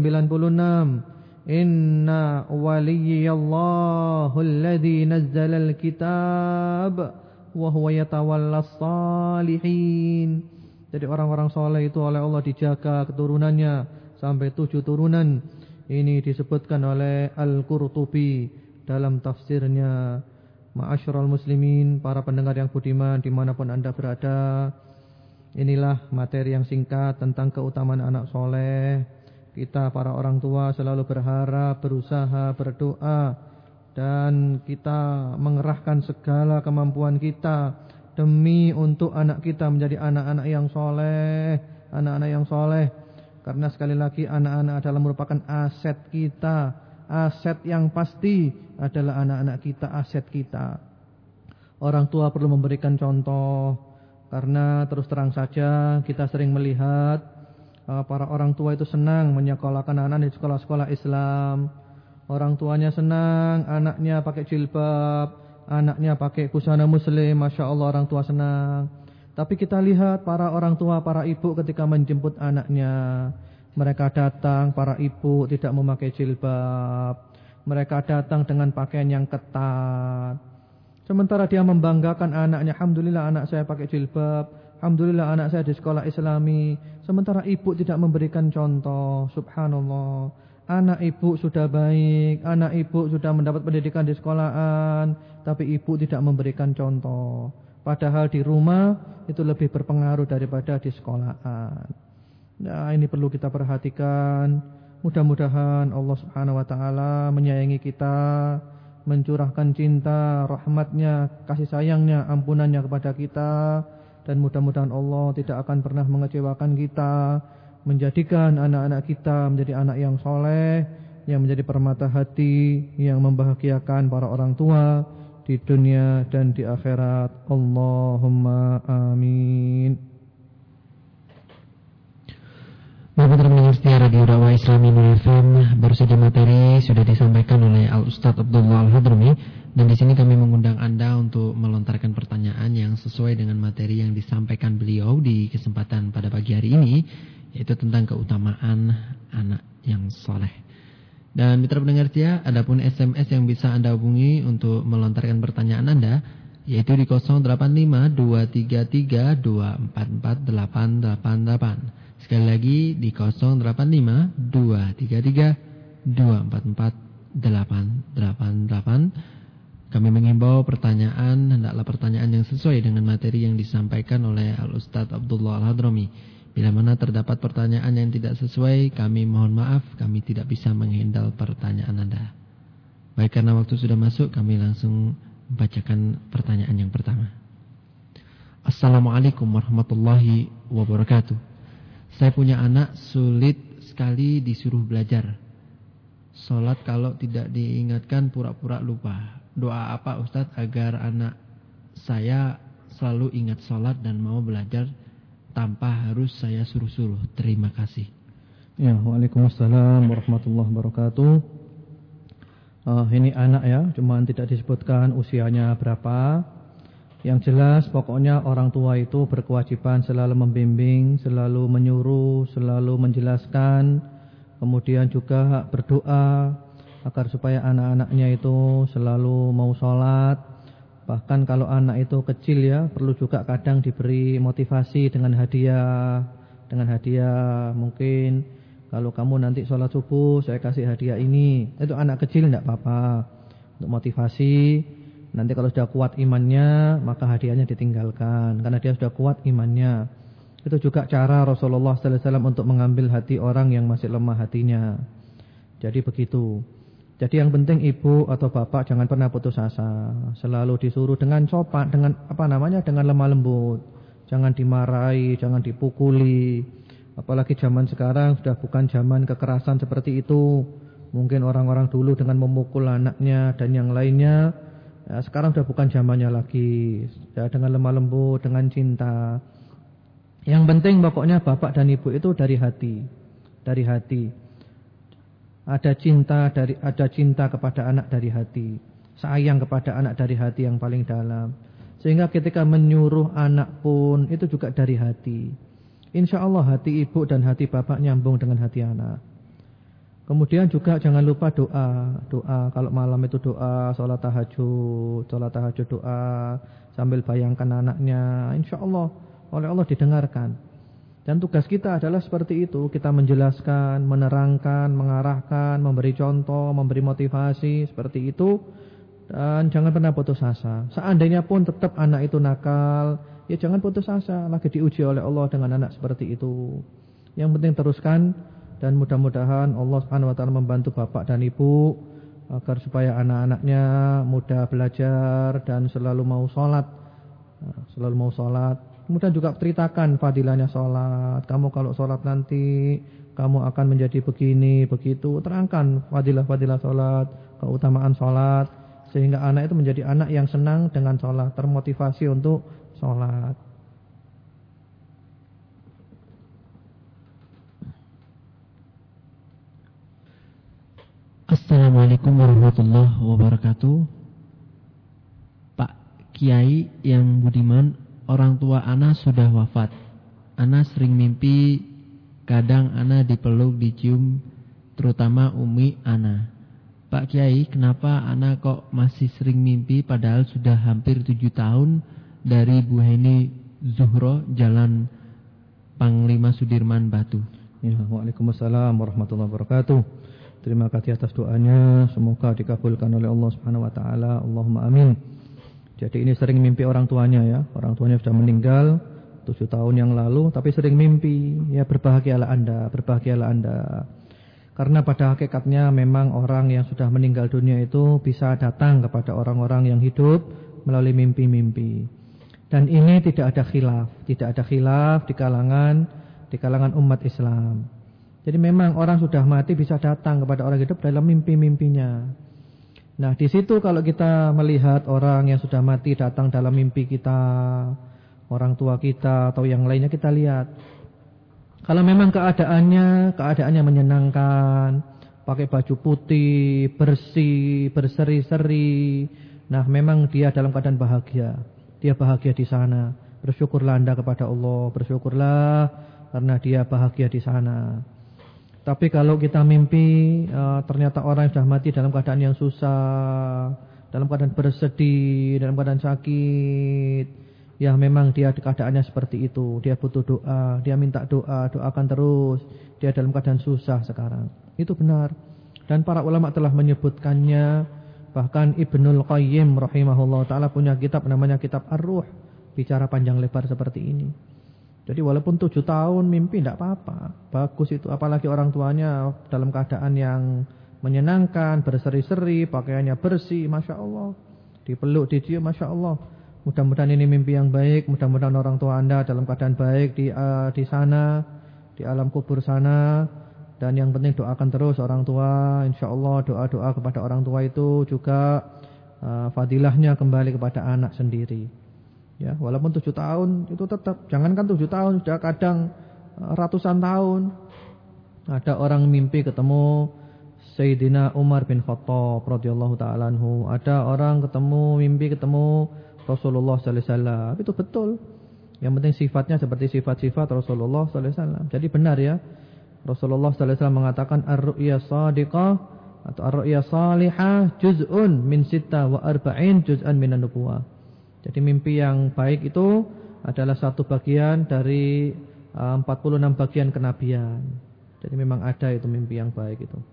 Inna waliyallahu alladhi nazzala al-kitab wa huwa yatawallas salihin. Jadi orang-orang soleh itu oleh Allah dijaga keturunannya sampai 7 turunan. Ini disebutkan oleh Al-Qurtubi dalam tafsirnya. Ma'asyiral muslimin, para pendengar yang budiman dimanapun anda berada, inilah materi yang singkat tentang keutamaan anak soleh. Kita para orang tua selalu berharap, berusaha, berdoa, dan kita mengerahkan segala kemampuan kita demi untuk anak kita menjadi anak-anak yang soleh, anak-anak yang soleh. Karena sekali lagi anak-anak adalah merupakan aset kita. Aset yang pasti adalah anak-anak kita, aset kita. Orang tua perlu memberikan contoh, karena terus terang saja kita sering melihat para orang tua itu senang menyekolahkan anak di sekolah-sekolah Islam. Orang tuanya senang anaknya pakai jilbab, anaknya pakai busana muslim, Masya Allah orang tua senang. Tapi kita lihat para orang tua, para ibu ketika menjemput anaknya, mereka datang, para ibu tidak memakai jilbab, mereka datang dengan pakaian yang ketat. Sementara dia membanggakan anaknya, alhamdulillah anak saya pakai jilbab, alhamdulillah anak saya di sekolah Islami. Sementara ibu tidak memberikan contoh. Subhanallah, anak ibu sudah baik, anak ibu sudah mendapat pendidikan di sekolahan, tapi ibu tidak memberikan contoh. Padahal di rumah itu lebih berpengaruh daripada di sekolahan. Nah, ini perlu kita perhatikan. Mudah-mudahan Allah Subhanahu wa ta'ala menyayangi kita, mencurahkan cinta, rahmatnya, kasih sayangnya, ampunannya kepada kita. Dan mudah-mudahan Allah tidak akan pernah mengecewakan kita, menjadikan anak-anak kita menjadi anak yang soleh, yang menjadi permata hati, yang membahagiakan para orang tua di dunia dan di akhirat. Allahumma amin. Bapak pendengar setia Radio Dakwah Islami Nur FM, baru saja materi sudah disampaikan oleh Al-Ustadz Abdullah Al-Hadrami, dan di sini kami mengundang Anda untuk melontarkan pertanyaan yang sesuai dengan materi yang disampaikan beliau di kesempatan pada pagi hari ini, yaitu tentang keutamaan anak yang soleh. Dan mitra pendengar setia, adapun SMS yang bisa Anda hubungi untuk melontarkan pertanyaan Anda, yaitu di 085233244888. Sekali lagi di 085233244888. Kami mengimbau pertanyaan hendaklah pertanyaan yang sesuai dengan materi yang disampaikan oleh Al-Ustadz Abdullah Al-Hadrami. Bila mana terdapat pertanyaan yang tidak sesuai, kami mohon maaf, kami tidak bisa menghandle pertanyaan Anda. Baik, karena waktu sudah masuk, kami langsung membacakan pertanyaan yang pertama. Assalamualaikum warahmatullahi wabarakatuh. Saya punya anak sulit sekali disuruh belajar. Sholat kalau tidak diingatkan pura-pura lupa. Doa apa Ustadz agar anak saya selalu ingat sholat dan mau belajar tanpa harus saya suruh-suruh? Terima kasih. Ya, waalaikumsalam warahmatullahi wabarakatuh. Ini anak ya, cuman tidak disebutkan usianya berapa. Yang jelas pokoknya orang tua itu berkewajiban selalu membimbing, selalu menyuruh, selalu menjelaskan. Kemudian juga berdoa agar supaya anak-anaknya itu selalu mau sholat. Bahkan kalau anak itu kecil ya, perlu juga kadang diberi motivasi dengan hadiah. Dengan hadiah, mungkin kalau kamu nanti sholat subuh saya kasih hadiah ini. Itu anak kecil tidak apa-apa, untuk motivasi. Nanti kalau sudah kuat imannya, maka hadiahnya ditinggalkan, karena dia sudah kuat imannya. Itu juga cara Rasulullah SAW untuk mengambil hati orang yang masih lemah hatinya. Jadi begitu. Jadi yang penting ibu atau bapak jangan pernah putus asa. Selalu disuruh dengan sopan, dengan dengan lemah lembut. Jangan dimarahi, jangan dipukuli. Apalagi zaman sekarang sudah bukan zaman kekerasan seperti itu. Mungkin orang-orang dulu dengan memukul anaknya dan yang lainnya. Ya, sekarang sudah bukan zamannya lagi. Ya, dengan lemah lembut, dengan cinta. Yang penting pokoknya bapak dan ibu itu dari hati. Dari hati. Ada cinta kepada anak dari hati. Sayang kepada anak dari hati yang paling dalam. Sehingga ketika menyuruh anak pun itu juga dari hati. Insya Allah hati ibu dan hati bapak nyambung dengan hati anak. Kemudian juga jangan lupa doa. Doa kalau malam itu doa, sholat tahajud doa. Sambil bayangkan anaknya. Insya Allah oleh Allah didengarkan. Dan tugas kita adalah seperti itu. Kita menjelaskan, menerangkan, mengarahkan, memberi contoh, memberi motivasi. Seperti itu. Dan jangan pernah putus asa. Seandainya pun tetap anak itu nakal, ya jangan putus asa. Lagi diuji oleh Allah dengan anak seperti itu. Yang penting teruskan. Dan mudah-mudahan Allah Subhanahu wa ta'ala membantu bapak dan ibu agar supaya anak-anaknya mudah belajar dan selalu mau sholat. Selalu mau sholat. Kemudian juga ceritakan fadilahnya sholat. Kamu kalau sholat nanti kamu akan menjadi begini, begitu. Terangkan fadilah-fadilah sholat, keutamaan sholat, sehingga anak itu menjadi anak yang senang dengan sholat, termotivasi untuk sholat. Assalamualaikum warahmatullahi wabarakatuh. Pak Kiai yang budiman, orang tua Ana sudah wafat. Ana sering mimpi, kadang Ana dipeluk, dicium, terutama Umi Ana. Pak Kiai, kenapa Ana kok masih sering mimpi padahal sudah hampir 7 tahun dari Bu Heni Zuhro, Jalan Panglima Sudirman, Batu. Ya, waalaikumsalam warahmatullahi wabarakatuh. Terima kasih atas doanya, semoga dikabulkan oleh Allah Subhanahu wa taala. Allahumma amin. Jadi ini sering mimpi orang tuanya ya. Orang tuanya sudah meninggal 7 tahun yang lalu, tapi sering mimpi. Ya, berbahagialah Anda, berbahagialah Anda. Karena pada hakikatnya memang orang yang sudah meninggal dunia itu bisa datang kepada orang-orang yang hidup melalui mimpi-mimpi. Dan ini tidak ada khilaf di kalangan umat Islam. Jadi memang orang sudah mati bisa datang kepada orang hidup dalam mimpi-mimpinya. Nah, di situ kalau kita melihat orang yang sudah mati datang dalam mimpi kita, orang tua kita atau yang lainnya, kita lihat. Kalau memang keadaannya menyenangkan, pakai baju putih, bersih, berseri-seri, nah memang dia dalam keadaan bahagia. Dia bahagia di sana. Bersyukurlah Anda kepada Allah, bersyukurlah karena dia bahagia di sana. Tapi kalau kita mimpi ternyata orang yang sudah mati dalam keadaan yang susah, dalam keadaan bersedih, dalam keadaan sakit, ya memang dia keadaannya seperti itu. Dia butuh doa, dia minta doa, doakan terus. Dia dalam keadaan susah sekarang. Itu benar. Dan para ulama telah menyebutkannya. Bahkan Ibnul Qayyim rahimahullah ta'ala punya kitab namanya Kitab Ar-Ruh. Bicara panjang lebar seperti ini. Jadi walaupun 7 tahun mimpi tidak apa-apa. Bagus itu. Apalagi orang tuanya dalam keadaan yang menyenangkan, berseri-seri, pakaiannya bersih, Masya Allah. Dipeluk, dicium, Masya Allah. Mudah-mudahan ini mimpi yang baik. Mudah-mudahan orang tua Anda dalam keadaan baik di sana, di alam kubur sana. Dan yang penting doakan terus orang tua. Insya Allah doa-doa kepada orang tua itu juga fadilahnya kembali kepada anak sendiri. Ya, walaupun 7 tahun itu tetap, jangankan 7 tahun, sudah kadang ratusan tahun. Ada orang mimpi ketemu Sayyidina Umar bin Khattab radhiyallahu ta'ala anhu. Ada orang mimpi ketemu Rasulullah sallallahu alaihi wasallam. Itu betul. Yang penting sifatnya seperti sifat-sifat Rasulullah sallallahu alaihi wasallam. Jadi benar ya. Rasulullah sallallahu alaihi wasallam mengatakan ar-ru'ya shadiqah atau ar-ru'ya salihah juz'un min 46 juz'an minan nubuwah. Jadi mimpi yang baik itu adalah satu bagian dari 46 bagian kenabian. Jadi memang ada itu mimpi yang baik itu.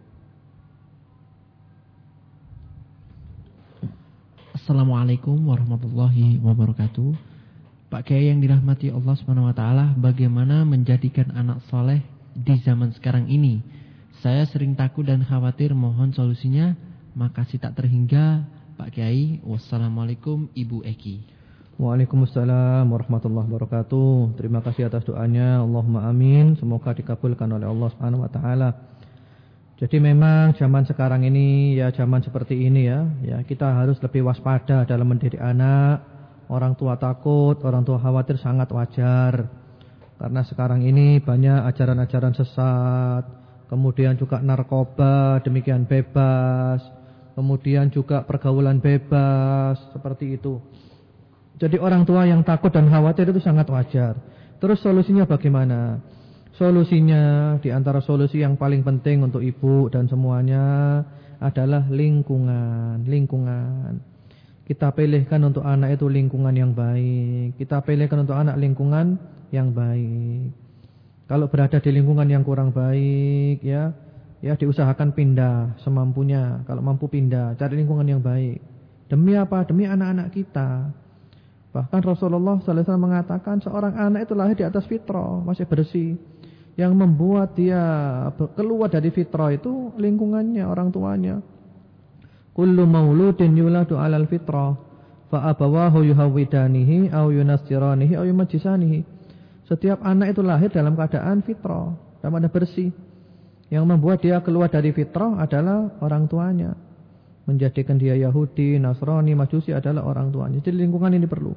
Assalamualaikum warahmatullahi wabarakatuh. Pak Kiai yang dirahmati Allah Subhanahu wa taala, bagaimana menjadikan anak soleh di zaman sekarang ini? Saya sering takut dan khawatir, mohon solusinya. Makasih tak terhingga Pak Kiai. Wassalamualaikum Ibu Eki. Waalaikumsalam warahmatullahi wabarakatuh. Terima kasih atas doanya. Allahumma amin. Semoga dikabulkan oleh Allah Subhanahu wa taala. Jadi memang zaman sekarang ini ya zaman seperti ini ya. Ya, kita harus lebih waspada dalam mendidik anak. Orang tua takut, orang tua khawatir sangat wajar. Karena sekarang ini banyak ajaran-ajaran sesat. Kemudian juga narkoba demikian bebas. Kemudian juga pergaulan bebas seperti itu. Jadi orang tua yang takut dan khawatir itu sangat wajar. Terus solusinya bagaimana? Solusinya di antara solusi yang paling penting untuk ibu dan semuanya adalah lingkungan. Kita pilihkan untuk anak itu lingkungan yang baik. Kita pilihkan untuk anak lingkungan yang baik. Kalau berada di lingkungan yang kurang baik ya diusahakan pindah semampunya. Kalau mampu pindah, cari lingkungan yang baik. Demi apa? Demi anak-anak kita. Bahkan Rasulullah sallallahu alaihi wasallam mengatakan seorang anak itu lahir di atas fitrah, masih bersih. Yang membuat dia keluar dari fitrah itu lingkungannya, orang tuanya. Kullu mauludin yuladu 'alal fitrah, fa abawahu yuhawwidanihi aw yunastiranihi aw yumajjisanihi. Setiap anak itu lahir dalam keadaan fitrah, dalam keadaan bersih. Yang membuat dia keluar dari fitrah adalah orang tuanya. Menjadikan dia Yahudi, Nasrani, Majusi adalah orang tuanya. Jadi lingkungan ini perlu.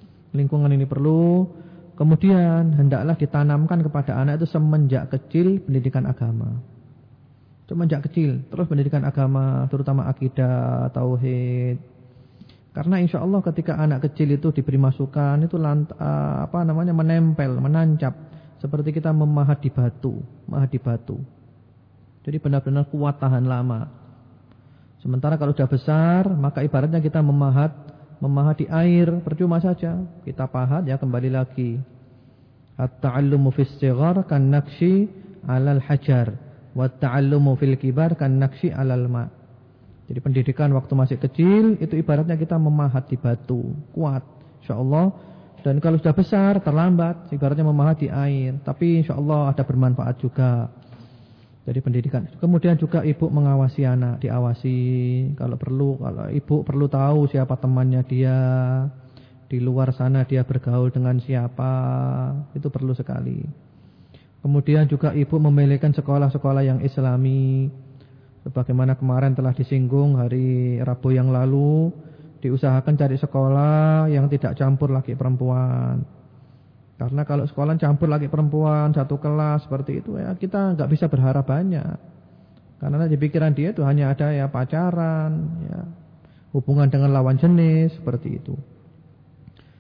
Kemudian hendaklah ditanamkan kepada anak itu semenjak kecil pendidikan agama. Semenjak kecil terus pendidikan agama, terutama akidah, tauhid. Karena insya Allah ketika anak kecil itu diberi masukan itu menempel, menancap seperti kita memahat di batu. Jadi benar-benar kuat tahan lama. Sementara kalau sudah besar, maka ibaratnya kita memahat di air, percuma saja. Kita pahat ya kembali lagi. At-ta'allumu fis shighar kan naqshi 'alal hajar, wa at-ta'allumu fil kibar kan naqshi 'alal ma'. Jadi pendidikan waktu masih kecil itu ibaratnya kita memahat di batu, kuat insyaallah. Dan kalau sudah besar terlambat, ibaratnya memahat di air, tapi insyaallah ada bermanfaat juga. Jadi pendidikan. Kemudian juga ibu mengawasi anak, diawasi kalau ibu perlu tahu siapa temannya dia, di luar sana dia bergaul dengan siapa, itu perlu sekali. Kemudian juga ibu memilihkan sekolah-sekolah yang islami. Sebagaimana kemarin telah disinggung hari Rabu yang lalu, diusahakan cari sekolah yang tidak campur laki perempuan. Karena kalau sekolah campur laki perempuan satu kelas seperti itu ya kita nggak bisa berharap banyak. Karena di pikiran dia itu hanya ada ya pacaran, ya hubungan dengan lawan jenis seperti itu.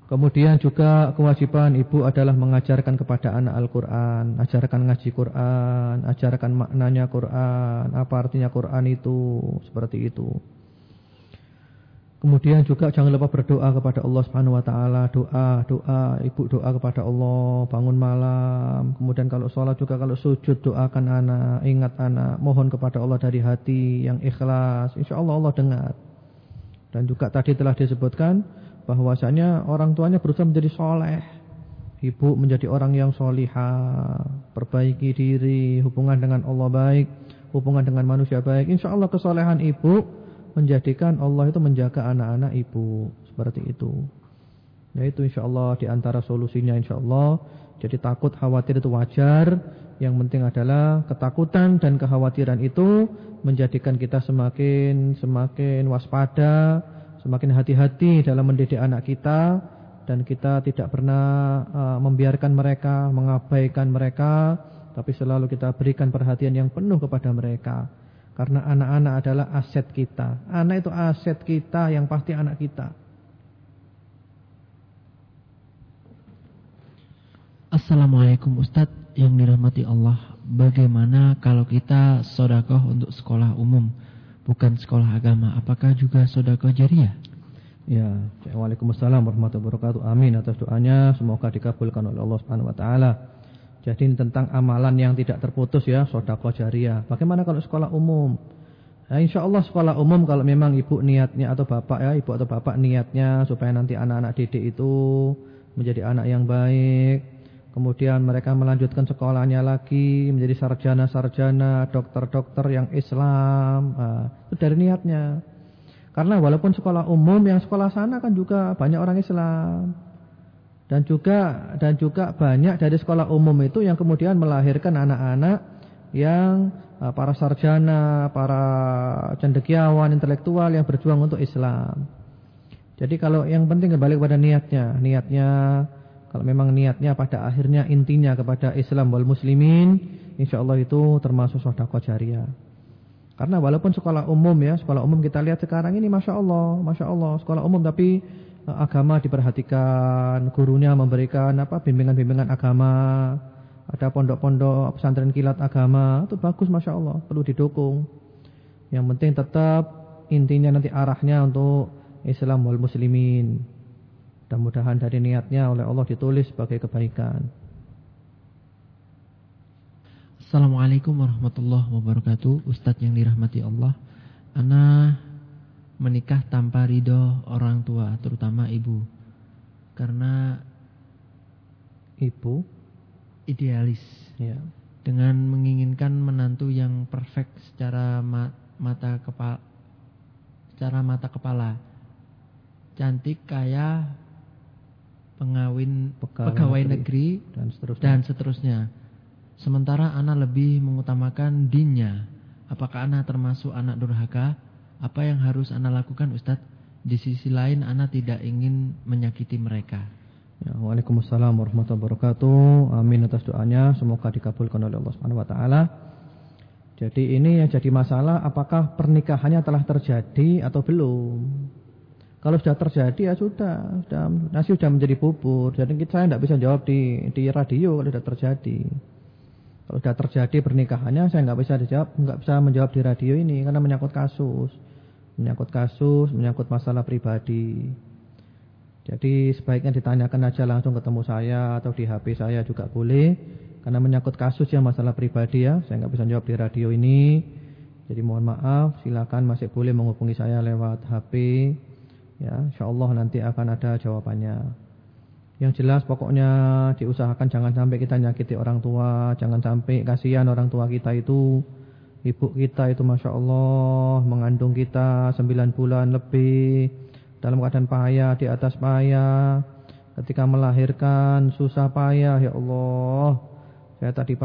Kemudian juga kewajiban ibu adalah mengajarkan kepada anak Al-Quran, ajarkan ngaji Quran, ajarkan maknanya Quran, apa artinya Quran itu, seperti itu. Kemudian juga jangan lupa berdoa kepada Allah Subhanahu wa taala, doa, ibu doa kepada Allah, bangun malam. Kemudian kalau sholat juga, kalau sujud doakan anak, ingat anak, mohon kepada Allah dari hati yang ikhlas. Insyaallah Allah dengar. Dan juga tadi telah disebutkan bahwasanya orang tuanya berusaha menjadi soleh. Ibu menjadi orang yang solihah, perbaiki diri, hubungan dengan Allah baik, hubungan dengan manusia baik. Insyaallah kesolehan ibu menjadikan Allah itu menjaga anak-anak ibu, seperti itu. Yaitu insyaallah di antara solusinya insyaallah. Jadi takut khawatir itu wajar. Yang penting adalah ketakutan dan kekhawatiran itu menjadikan kita semakin waspada, semakin hati-hati dalam mendidik anak kita, dan kita tidak pernah membiarkan mereka, mengabaikan mereka, tapi selalu kita berikan perhatian yang penuh kepada mereka. Karena anak-anak adalah aset kita. Anak itu aset kita, yang pasti anak kita. Assalamualaikum Ustadz yang dirahmati Allah. Bagaimana kalau kita sedekah untuk sekolah umum, bukan sekolah agama? Apakah juga sedekah jariah? Ya, waalaikumsalam warahmatullahi wabarakatuh. Amin atas doanya, semoga dikabulkan oleh Allah Subhanahu wa taala. Jadi ini tentang amalan yang tidak terputus ya, sedekah jariah. Bagaimana kalau sekolah umum? Nah, insyaallah sekolah umum kalau memang ibu niatnya atau bapak ya, ibu atau bapak niatnya supaya nanti anak-anak didik itu menjadi anak yang baik. Kemudian mereka melanjutkan sekolahnya lagi menjadi sarjana-sarjana, dokter-dokter yang Islam. Nah, itu dari niatnya. Karena walaupun sekolah umum, yang sekolah sana kan juga banyak orang Islam. Dan juga banyak dari sekolah umum itu yang kemudian melahirkan anak-anak yang para sarjana, para cendekiawan, intelektual yang berjuang untuk Islam. Jadi kalau yang penting kembali kepada niatnya kalau memang niatnya pada akhirnya intinya kepada Islam wal muslimin, insyaallah itu termasuk sedekah jariah. Karena walaupun sekolah umum ya, sekolah umum kita lihat sekarang ini masya Allah sekolah umum tapi agama diperhatikan, gurunya memberikan bimbingan-bimbingan agama, ada pondok-pondok pesantren kilat agama, itu bagus masya Allah, perlu didukung. Yang penting tetap intinya nanti arahnya untuk Islam wal muslimin. Mudah-mudahan dari niatnya oleh Allah ditulis sebagai kebaikan. Assalamualaikum warahmatullahi wabarakatuh. Ustadz yang dirahmati Allah, ana menikah tanpa ridho orang tua, terutama ibu. Karena ibu idealis ya, dengan menginginkan menantu yang perfect secara mata kepala, cantik, kaya, pegawai negeri dan seterusnya. Sementara anak lebih mengutamakan dinnya. Apakah anak termasuk anak durhaka? Apa yang harus anak lakukan Ustadz? Di sisi lain anak tidak ingin menyakiti mereka. Ya, waalaikumsalam warahmatullahi wabarakatuh. Amin atas doanya, semoga dikabulkan oleh Allah Subhanahu wa taala. Jadi ini yang jadi masalah, apakah pernikahannya telah terjadi atau belum? Kalau sudah terjadi ya sudah nasi sudah menjadi bubur. Jadi saya tidak bisa jawab di radio kalau sudah terjadi. Kalau sudah terjadi pernikahannya saya nggak bisa menjawab di radio ini karena menyangkut kasus, menyangkut masalah pribadi. Jadi sebaiknya ditanyakan aja langsung ketemu saya atau di HP saya juga boleh, karena menyangkut kasus ya, masalah pribadi ya. Saya nggak bisa jawab di radio ini. Jadi mohon maaf, silakan masih boleh menghubungi saya lewat HP. Ya, insyaallah nanti akan ada jawabannya. Yang jelas pokoknya diusahakan jangan sampai kita nyakiti orang tua, jangan sampai kasihan orang tua kita itu. Ibu kita itu masya Allah mengandung kita 9 bulan lebih dalam keadaan payah, di atas payah. Ketika melahirkan susah payah, ya Allah. Saya tadi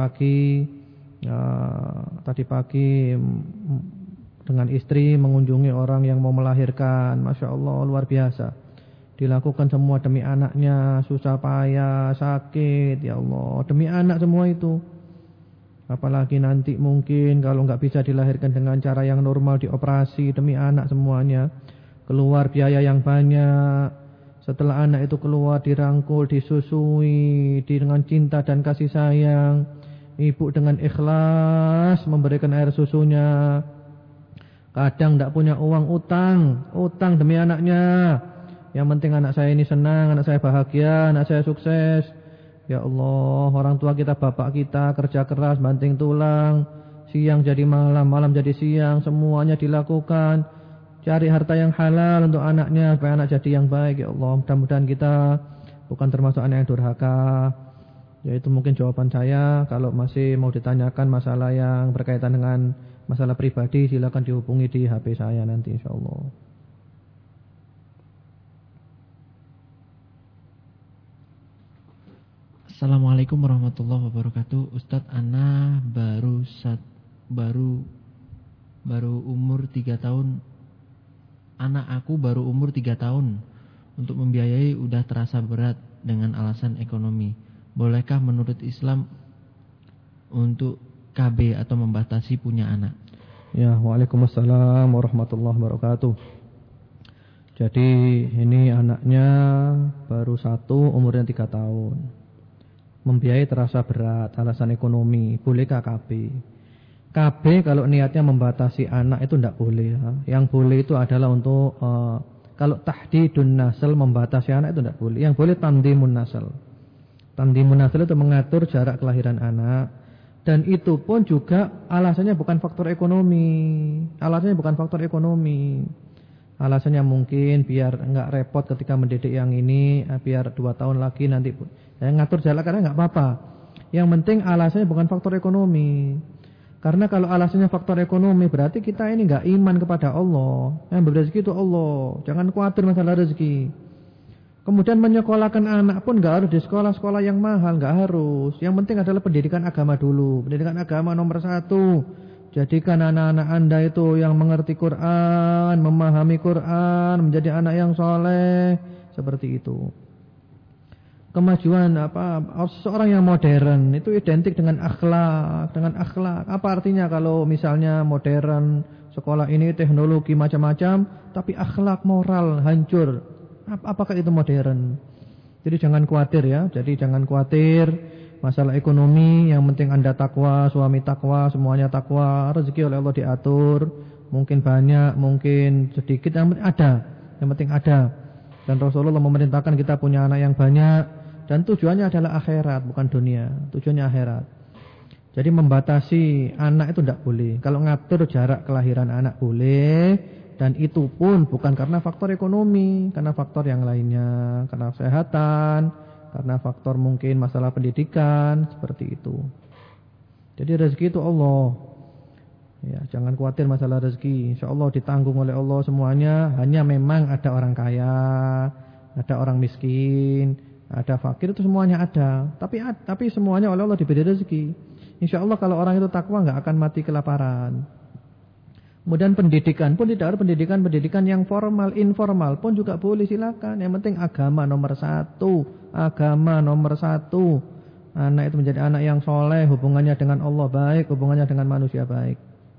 pagi dengan istri mengunjungi orang yang mau melahirkan, masya Allah luar biasa. Dilakukan semua demi anaknya, susah payah, sakit, ya Allah, demi anak semua itu. Apalagi nanti mungkin kalau nggak bisa dilahirkan dengan cara yang normal, dioperasi, demi anak semuanya. Keluar biaya yang banyak. Setelah anak itu keluar, dirangkul, disusui dengan cinta dan kasih sayang, ibu dengan ikhlas memberikan air susunya. Kadang tidak punya uang, utang demi anaknya. Yang penting anak saya ini senang, anak saya bahagia, anak saya sukses. Ya Allah, orang tua kita, bapak kita kerja keras, banting tulang, siang jadi malam, malam jadi siang, semuanya dilakukan. Cari harta yang halal untuk anaknya supaya anak jadi yang baik. Ya Allah, mudah-mudahan kita bukan termasuk anak yang durhaka. Ya itu mungkin jawaban saya. Kalau masih mau ditanyakan masalah yang berkaitan dengan masalah pribadi, silakan dihubungi di HP saya nanti insyaallah. Assalamualaikum warahmatullahi wabarakatuh. Ustadz, ana baru umur 3 tahun. Anak aku baru umur 3 tahun. Untuk membiayai udah terasa berat dengan alasan ekonomi. Bolehkah menurut Islam untuk KB atau membatasi punya anak? Ya, waalaikumsalam warahmatullahi wabarakatuh. Jadi ini anaknya baru 1, umurnya 3 tahun. Membiayai terasa berat, alasan ekonomi. Bolehkah KB? KB kalau niatnya membatasi anak itu tidak boleh ya. Yang boleh itu adalah untuk kalau tahdidun nasl, membatasi anak itu tidak boleh. Yang boleh tandimun nasl. Tandimun nasl itu mengatur jarak kelahiran anak. Dan itu pun juga alasannya bukan faktor ekonomi. Alasannya bukan faktor ekonomi. Alasannya mungkin biar enggak repot ketika mendidik yang ini, biar 2 tahun lagi nanti ngatur jarak karena enggak apa-apa. Yang penting alasannya bukan faktor ekonomi. Karena kalau alasannya faktor ekonomi berarti kita ini enggak iman kepada Allah. Yang berrezeki itu Allah. Jangan khawatir masalah rezeki. Kemudian menyekolahkan anak pun enggak harus di sekolah-sekolah yang mahal, enggak harus. Yang penting adalah pendidikan agama dulu. Pendidikan agama nomor 1. Jadikan anak-anak Anda itu yang mengerti Quran, memahami Quran, menjadi anak yang soleh, seperti itu. Kemajuan seorang yang modern itu identik dengan akhlak, Apa artinya kalau misalnya modern, sekolah ini teknologi macam-macam, tapi akhlak moral hancur? Apakah itu modern? Jadi jangan khawatir ya. Masalah ekonomi, yang penting Anda takwa, suami takwa, semuanya takwa, rezeki oleh Allah diatur, mungkin banyak, mungkin sedikit, yang penting ada. Dan Rasulullah memerintahkan kita punya anak yang banyak, dan tujuannya adalah akhirat, bukan dunia, tujuannya akhirat. Jadi membatasi anak itu tidak boleh. Kalau ngatur jarak kelahiran anak boleh, dan itu pun bukan karena faktor ekonomi, karena faktor yang lainnya, karena kesehatan, karena faktor mungkin masalah pendidikan, seperti itu. Jadi rezeki itu Allah. Ya, jangan khawatir masalah rezeki. Insyaallah ditanggung oleh Allah semuanya. Hanya memang ada orang kaya, ada orang miskin, ada fakir, itu semuanya ada. Tapi semuanya oleh Allah diberi rezeki. Insyaallah kalau orang itu takwa enggak akan mati kelaparan. Kemudian pendidikan pun tidak harus pendidikan yang formal, informal pun juga boleh, silakan. Yang penting agama nomor 1. Agama nomor 1. Anak itu menjadi anak yang soleh, hubungannya dengan Allah baik, hubungannya dengan manusia baik.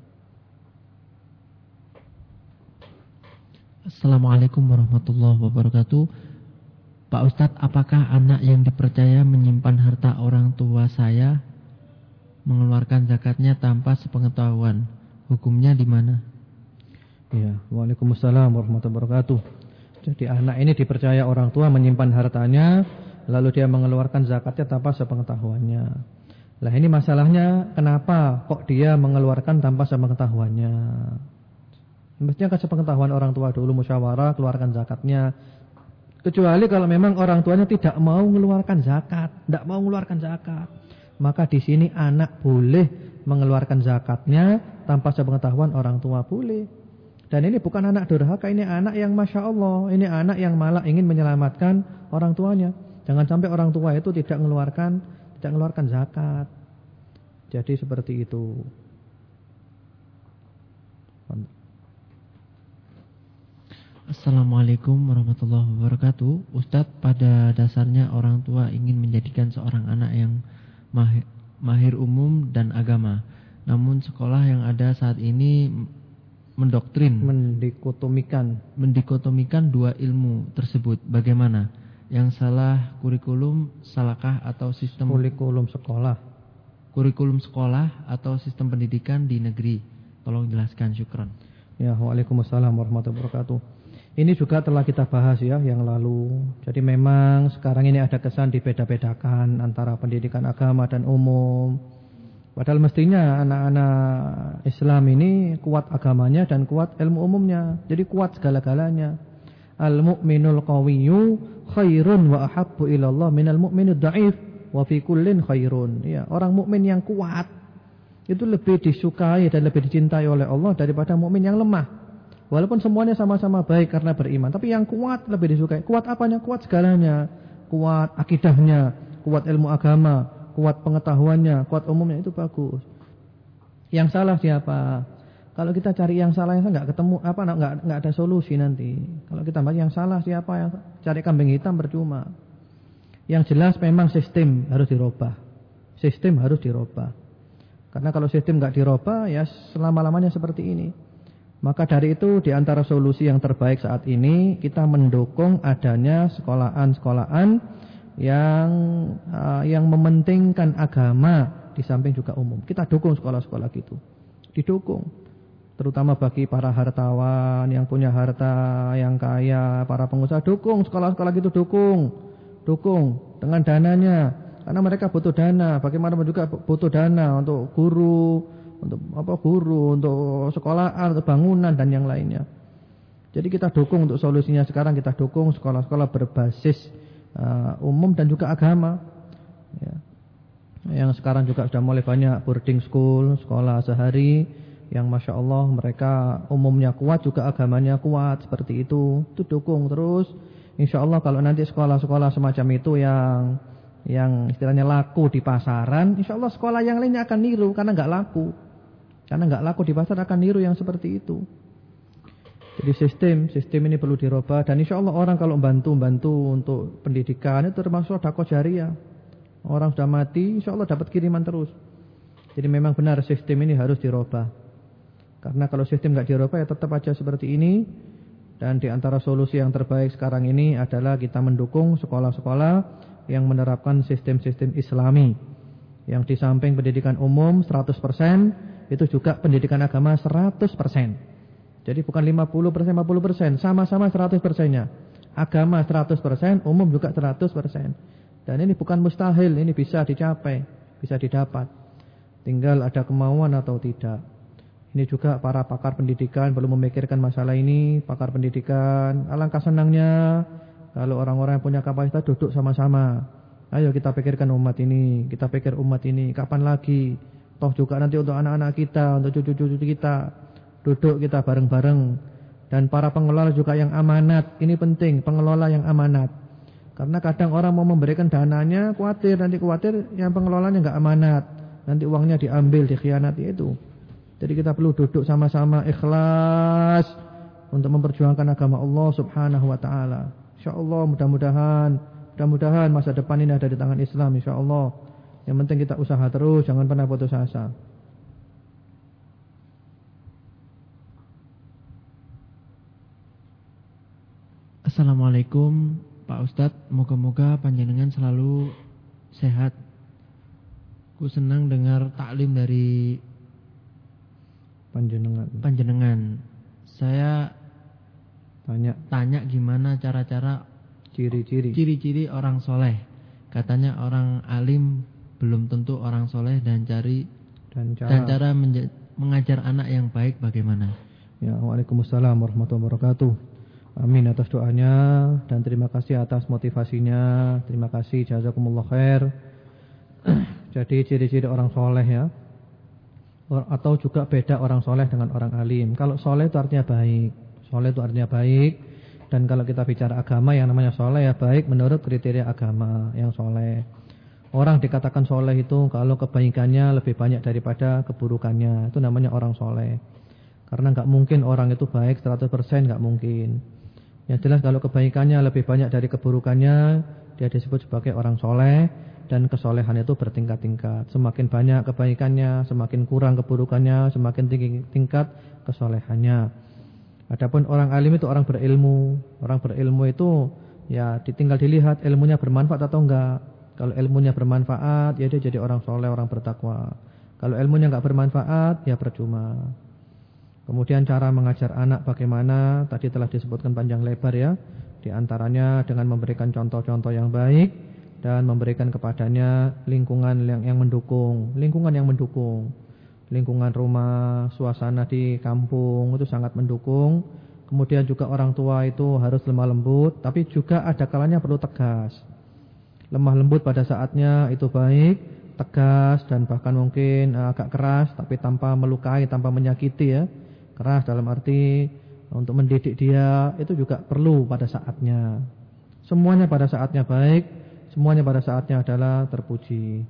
Assalamualaikum warahmatullahi wabarakatuh. Pak Ustadz, apakah anak yang dipercaya menyimpan harta orang tua saya mengeluarkan zakatnya tanpa sepengetahuan? Hukumnya di mana? Ya, waalaikumsalam warahmatullahi wabarakatuh. Jadi anak ini dipercaya orang tua menyimpan hartanya, lalu dia mengeluarkan zakatnya tanpa sepengetahuannya. Lah ini masalahnya, kenapa kok dia mengeluarkan tanpa sepengetahuannya? Mestinya kan sepengetahuan orang tua dulu, musyawarah, keluarkan zakatnya. Kecuali kalau memang orang tuanya tidak mau mengeluarkan zakat, tidak mau mengeluarkan zakat, maka di sini anak boleh mengeluarkan zakatnya tanpa sepengetahuan orang tua, boleh. Dan ini bukan anak durhaka, ini anak yang masya Allah, ini anak yang malah ingin menyelamatkan orang tuanya. Jangan sampai orang tua itu tidak mengeluarkan zakat. Jadi seperti itu. Assalamualaikum warahmatullahi wabarakatuh. Ustadz, pada dasarnya orang tua ingin menjadikan seorang anak yang mahir umum dan agama. Namun sekolah yang ada saat ini mendikotomikan dua ilmu tersebut. Bagaimana? Yang salah kurikulum salahkah atau sistem kurikulum sekolah atau sistem pendidikan di negeri? Tolong jelaskan, syukran. Ya, waalaikumsalam warahmatullahi wabarakatuh. Ini juga telah kita bahas ya yang lalu. Jadi memang sekarang ini ada kesan dibeda-bedakan antara pendidikan agama dan umum. Padahal mestinya anak-anak Islam ini kuat agamanya dan kuat ilmu umumnya. Jadi kuat segala-galanya. Al-mu'minul qawiyyu khairun wa ahabbu ilallah minal mu'minid dha'if wa fi kullin khairun. Ya, orang mukmin yang kuat itu lebih disukai dan lebih dicintai oleh Allah daripada mukmin yang lemah. Walaupun semuanya sama-sama baik karena beriman, tapi yang kuat lebih disukai. Kuat apanya? Kuat segalanya. Kuat akidahnya, kuat ilmu agama, kuat pengetahuannya, kuat umumnya, itu bagus. Yang salah siapa? Kalau kita cari yang salah enggak ketemu, enggak ada solusi nanti. Kalau kita bahas yang salah siapa, yang cari kambing hitam percuma. Yang jelas memang sistem harus dirubah. Sistem harus dirubah. Karena kalau sistem enggak dirubah ya selama-lamanya seperti ini. Maka dari itu di antara solusi yang terbaik saat ini kita mendukung adanya sekolahan-sekolahan yang mementingkan agama di samping juga umum. Kita dukung sekolah-sekolah gitu. Didukung. Terutama bagi para hartawan yang punya harta, yang kaya, para pengusaha, dukung sekolah-sekolah gitu, dukung dengan dananya. Karena mereka butuh dana. Bagaimana juga butuh dana untuk guru, untuk sekolahan, untuk bangunan dan yang lainnya. Jadi kita dukung untuk solusinya sekarang, kita dukung sekolah-sekolah berbasis umum dan juga agama. Ya. Yang sekarang juga sudah mulai banyak boarding school, sekolah sehari yang masya Allah mereka umumnya kuat juga agamanya kuat, seperti itu. Itu dukung terus. Insya Allah kalau nanti sekolah-sekolah semacam itu yang istilahnya laku di pasaran, insya Allah sekolah yang lainnya akan niru karena nggak laku. Karena nggak laku di pasar akan niru yang seperti itu. Jadi sistem ini perlu dirubah. Dan insya Allah orang kalau bantu untuk pendidikan itu termasuk sedekah jariyah. Orang sudah mati insya Allah dapat kiriman terus. Jadi memang benar sistem ini harus dirubah. Karena kalau sistem nggak dirubah ya tetap aja seperti ini. Dan di antara solusi yang terbaik sekarang ini adalah kita mendukung sekolah-sekolah yang menerapkan sistem-sistem Islami. Yang di samping pendidikan umum 100%, itu juga pendidikan agama 100%. Jadi bukan 50%, sama-sama 100%-nya. Agama 100%, umum juga 100%. Dan ini bukan mustahil, ini bisa dicapai, bisa didapat. Tinggal ada kemauan atau tidak. Ini juga para pakar pendidikan perlu memikirkan masalah ini. Pakar pendidikan, alangkah senangnya kalau orang-orang yang punya kapasitas duduk sama-sama. Ayo kita pikirkan umat ini, kita pikir umat ini, kapan lagi? Toh juga nanti untuk anak-anak kita, untuk cucu-cucu kita, duduk kita bareng-bareng. Dan para pengelola juga yang amanat, ini penting, pengelola yang amanat. Karena kadang orang mau memberikan dananya, khawatir yang pengelolanya enggak amanat. Nanti uangnya diambil, dikhianati itu. Jadi kita perlu duduk sama-sama ikhlas untuk memperjuangkan agama Allah Subhanahu wa taala. Insyaallah mudah-mudahan masa depan ini ada di tangan Islam insyaallah. Yang penting kita usaha terus, jangan pernah putus asa. Assalamualaikum Pak Ustadz, moga-moga panjenengan selalu sehat. Ku senang dengar taklim dari panjenengan. Saya tanya gimana cara-cara ciri-ciri orang soleh. Katanya orang alim belum tentu orang soleh dan cara mengajar anak yang baik bagaimana? Ya, waalaikumsalam warahmatullahi wabarakatuh. Amin atas doanya dan terima kasih atas motivasinya. Terima kasih, jazakumullah khair. Jadi ciri-ciri orang soleh ya. Atau juga beda orang soleh dengan orang alim. Kalau soleh itu artinya baik. Soleh itu artinya baik. Dan kalau kita bicara agama yang namanya soleh ya baik menurut kriteria agama yang soleh. Orang dikatakan soleh itu kalau kebaikannya lebih banyak daripada keburukannya. Itu namanya orang soleh. Karena enggak mungkin orang itu baik 100%, enggak mungkin. Yang jelas kalau kebaikannya lebih banyak dari keburukannya, dia disebut sebagai orang soleh. Dan kesolehan itu bertingkat-tingkat. Semakin banyak kebaikannya, semakin kurang keburukannya, semakin tinggi tingkat kesolehannya. Adapun orang alim itu orang berilmu. Orang berilmu itu ya tinggal dilihat ilmunya bermanfaat atau enggak. Kalau ilmunya bermanfaat, ya dia jadi orang soleh, orang bertakwa. Kalau ilmunya enggak bermanfaat, ya percuma. Kemudian cara mengajar anak bagaimana, tadi telah disebutkan panjang lebar ya. Di antaranya dengan memberikan contoh-contoh yang baik dan memberikan kepadanya lingkungan yang mendukung. Lingkungan yang mendukung. Lingkungan rumah, suasana di kampung itu sangat mendukung. Kemudian juga orang tua itu harus lemah lembut, tapi juga ada kalanya perlu tegas. Lemah lembut pada saatnya itu baik, tegas dan bahkan mungkin agak keras, tapi tanpa melukai, tanpa menyakiti ya. Keras dalam arti untuk mendidik dia itu juga perlu pada saatnya. Semuanya pada saatnya baik, semuanya pada saatnya adalah terpuji.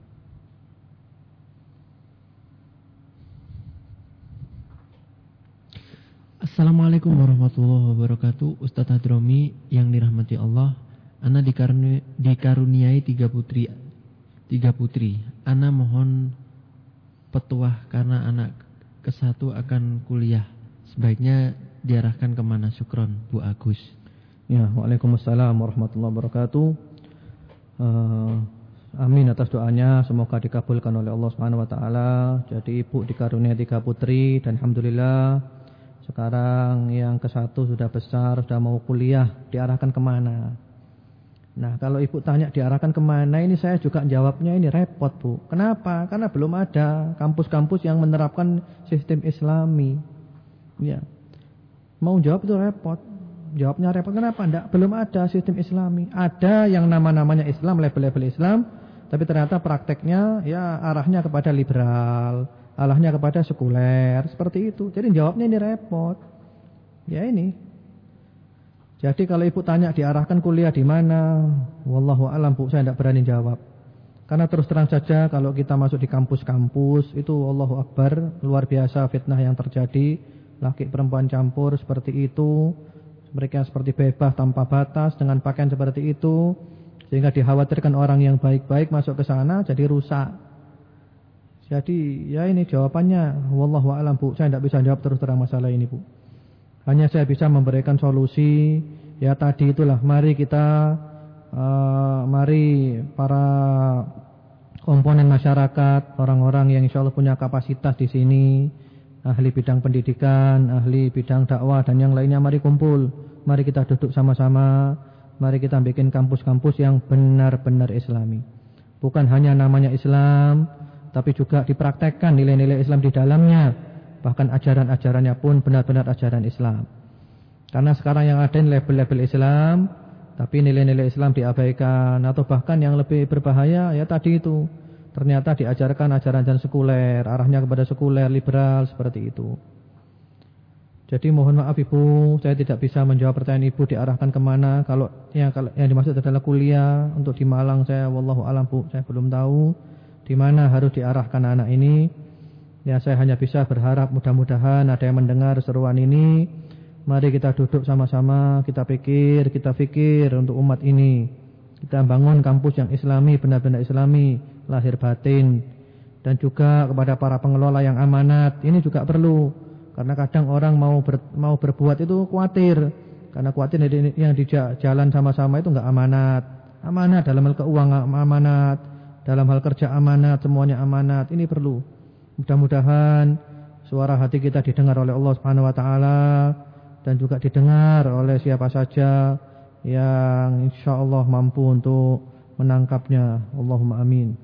Assalamualaikum warahmatullahi wabarakatuh. Ustaz Hadromi yang dirahmati Allah, ana dikaruniai tiga putri. Ana mohon petuah karena anak ke-1 akan kuliah. Sebaiknya diarahkan kemana? Syukron, Bu Agus. Ya, waalaikumsalam warahmatullahi wabarakatuh. Amin atas doanya, semoga dikabulkan oleh Allah Subhanahu wa taala. Jadi ibu dikaruniai 3 putri dan alhamdulillah sekarang yang ke-1 sudah besar, sudah mau kuliah, diarahkan kemana? Nah, kalau ibu tanya diarahkan kemana, ini saya juga jawabnya ini repot, Bu. Kenapa? Karena belum ada kampus-kampus yang menerapkan sistem Islami. Ya. Mau jawab itu repot. Jawabnya repot, kenapa? Belum ada sistem Islami. Ada yang nama-namanya Islam, label-label Islam, tapi ternyata prakteknya ya arahnya kepada liberal, arahnya kepada sekuler, seperti itu. Jadi jawabnya ini repot. Ya ini. Jadi kalau ibu tanya diarahkan kuliah di mana, wallahu alam, Bu, saya tidak berani jawab. Karena terus terang saja kalau kita masuk di kampus-kampus itu Allahu Akbar, luar biasa fitnah yang terjadi, laki perempuan campur seperti itu. Mereka seperti bebas tanpa batas dengan pakaian seperti itu, sehingga dikhawatirkan orang yang baik-baik masuk ke sana jadi rusak. Jadi ya ini jawabannya, wallahu a'lam, Bu. Saya tidak bisa jawab terus terang masalah ini, Bu. Hanya saya bisa memberikan solusi. Ya tadi itulah, mari kita mari para komponen masyarakat, orang-orang yang insya Allah punya kapasitas di sini, ahli bidang pendidikan, ahli bidang dakwah dan yang lainnya, mari kumpul, mari kita duduk sama-sama, mari kita bikin kampus-kampus yang benar-benar Islami. Bukan hanya namanya Islam, tapi juga dipraktekkan nilai-nilai Islam di dalamnya. Bahkan ajaran-ajarannya pun benar-benar ajaran Islam. Karena sekarang yang ada label-label Islam, tapi nilai-nilai Islam diabaikan. Atau bahkan yang lebih berbahaya, ya tadi itu, ternyata diajarkan ajaran-ajaran sekuler, arahnya kepada sekuler, liberal, seperti itu. Jadi mohon maaf Ibu, saya tidak bisa menjawab pertanyaan Ibu diarahkan kemana. Kalau yang dimaksud adalah kuliah untuk di Malang, saya wallahu alam, Bu, saya belum tahu di mana harus diarahkan anak ini. Ya saya hanya bisa berharap mudah-mudahan ada yang mendengar seruan ini. Mari kita duduk sama-sama, kita fikir untuk umat ini. Kita bangun kampus yang Islami, benar-benar Islami, lahir batin. Dan juga kepada para pengelola yang amanat, ini juga perlu. Karena kadang orang mau berbuat itu khawatir. Karena khawatir yang di jalan sama-sama itu enggak amanat. Amanat dalam hal keuangan amanat, dalam hal kerja amanat, semuanya amanat. Ini perlu. Mudah-mudahan suara hati kita didengar oleh Allah Subhanahu wa taala dan juga didengar oleh siapa saja yang insyaallah mampu untuk menangkapnya. Allahumma amin.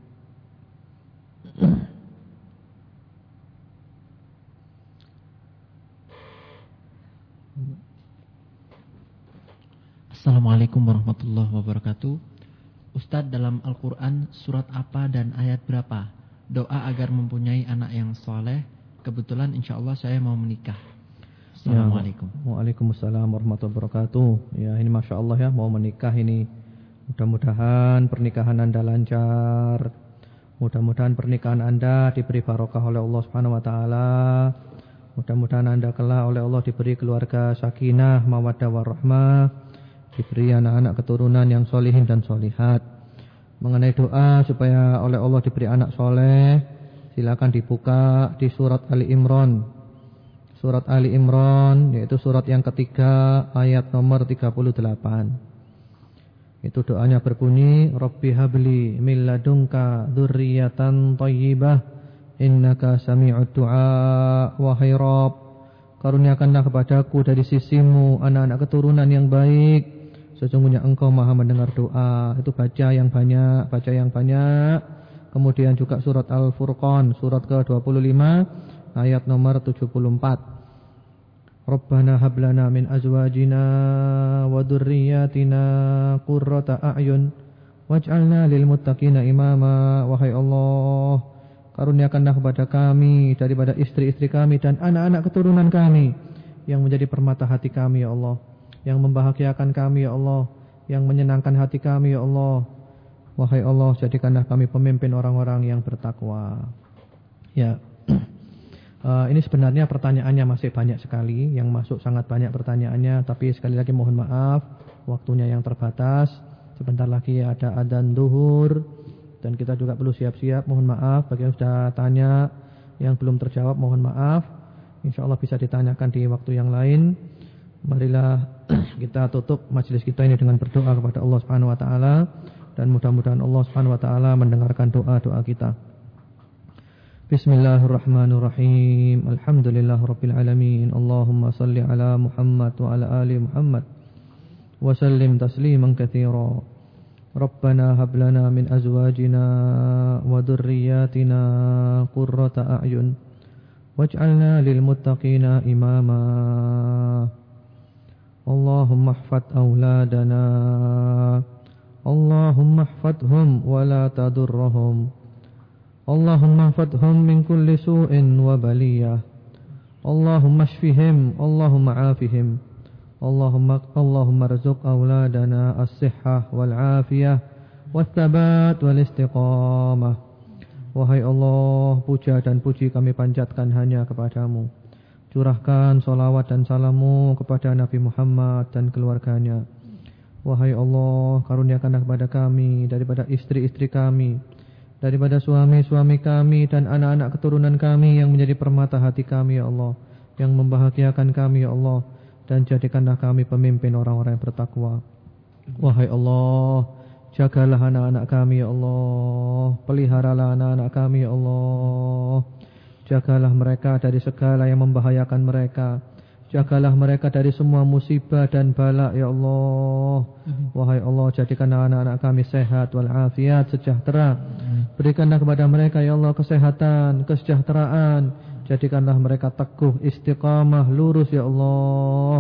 Assalamualaikum warahmatullahi wabarakatuh. Ustadz, dalam Al-Quran surat apa dan ayat berapa doa agar mempunyai anak yang soleh? Kebetulan insya Allah saya mau menikah. Assalamualaikum. Ya, waalaikumsalam warahmatullahi wabarakatuh. Ya ini masya Allah ya, mau menikah ini. Mudah-mudahan pernikahan Anda lancar. Mudah-mudahan pernikahan Anda diberi barokah oleh Allah Subhanahu wa taala. Mudah-mudahan Anda kelak oleh Allah diberi keluarga sakinah, mawaddah warahmah. diberi anak-anak keturunan yang solihin dan solihat. Mengenai doa supaya oleh Allah diberi anak soleh, silakan dibuka di surat Ali Imran. Surat Ali Imran yaitu surat yang ketiga ayat nomor 38. Itu doanya berbunyi, Rabbi habli min ladunka dzurriyyatan thayyibah innaka sami'ud du'a. Wahai Rabb, karuniakanlah kepadaku dari sisimu anak-anak keturunan yang baik. Sesungguhnya engkau maha mendengar doa. Itu baca yang banyak, baca yang banyak. Kemudian juga surat Al-Furqan, surat ke-25 ayat nomor 74. Rabbana hablana min azwajina wa dzurriyyatina qurrata a'yun waj'alna lil muttaqina imama. Wahai Allah, karuniakanlah kepada kami daripada istri-istri kami dan anak-anak keturunan kami yang menjadi permata hati kami ya Allah, yang membahagiakan kami ya Allah, yang menyenangkan hati kami ya Allah. Wahai Allah, jadikanlah kami pemimpin orang-orang yang bertakwa. Ya. Ini sebenarnya pertanyaannya masih banyak sekali, yang masuk sangat banyak pertanyaannya, tapi sekali lagi mohon maaf waktunya yang terbatas. Sebentar lagi ada adzan zuhur dan kita juga perlu siap-siap. Mohon maaf bagi yang sudah tanya, yang belum terjawab mohon maaf. InsyaAllah bisa ditanyakan di waktu yang lain. Marilah kita tutup majelis kita ini dengan berdoa kepada Allah Subhanahu wa taala, dan mudah-mudahan Allah Subhanahu wa taala mendengarkan doa-doa kita. Bismillahirrahmanirrahim. Alhamdulillahirabbil alamin. Allahumma shalli ala Muhammad wa ala ali Muhammad wa sallim tasliman katsira. Rabbana hab lana min azwajina wa dhurriyyatina qurrata a'yun waj'alna lil muttaqina imama. Allahumma ihfadh auladana, Allahumma ihfadhhum wa la tadurrahum, Allahumma ihfadhhum min kulli su'in wa baliyah, Allahumma shfihim, Allahumma afihim, Allahumma rzuq auladana as-sihhah wal afiyah wat thabat wal istiqamah. Wahai Allah, puja dan puji kami panjatkan hanya kepadamu. Curahkan salawat dan salamu kepada Nabi Muhammad dan keluarganya. Wahai Allah, karuniakanlah kepada kami daripada istri-istri kami, daripada suami-suami kami dan anak-anak keturunan kami yang menjadi permata hati kami ya Allah, yang membahagiakan kami ya Allah, dan jadikanlah kami pemimpin orang-orang yang bertakwa. Wahai Allah, jagalah anak-anak kami ya Allah, peliharalah anak-anak kami ya Allah. Jagalah mereka dari segala yang membahayakan mereka. Jagalah mereka dari semua musibah dan bala ya Allah. Wahai Allah, jadikanlah anak-anak kami sehat walafiat, sejahtera. Berikanlah kepada mereka ya Allah kesehatan, kesejahteraan. Jadikanlah mereka teguh, istiqamah, lurus ya Allah.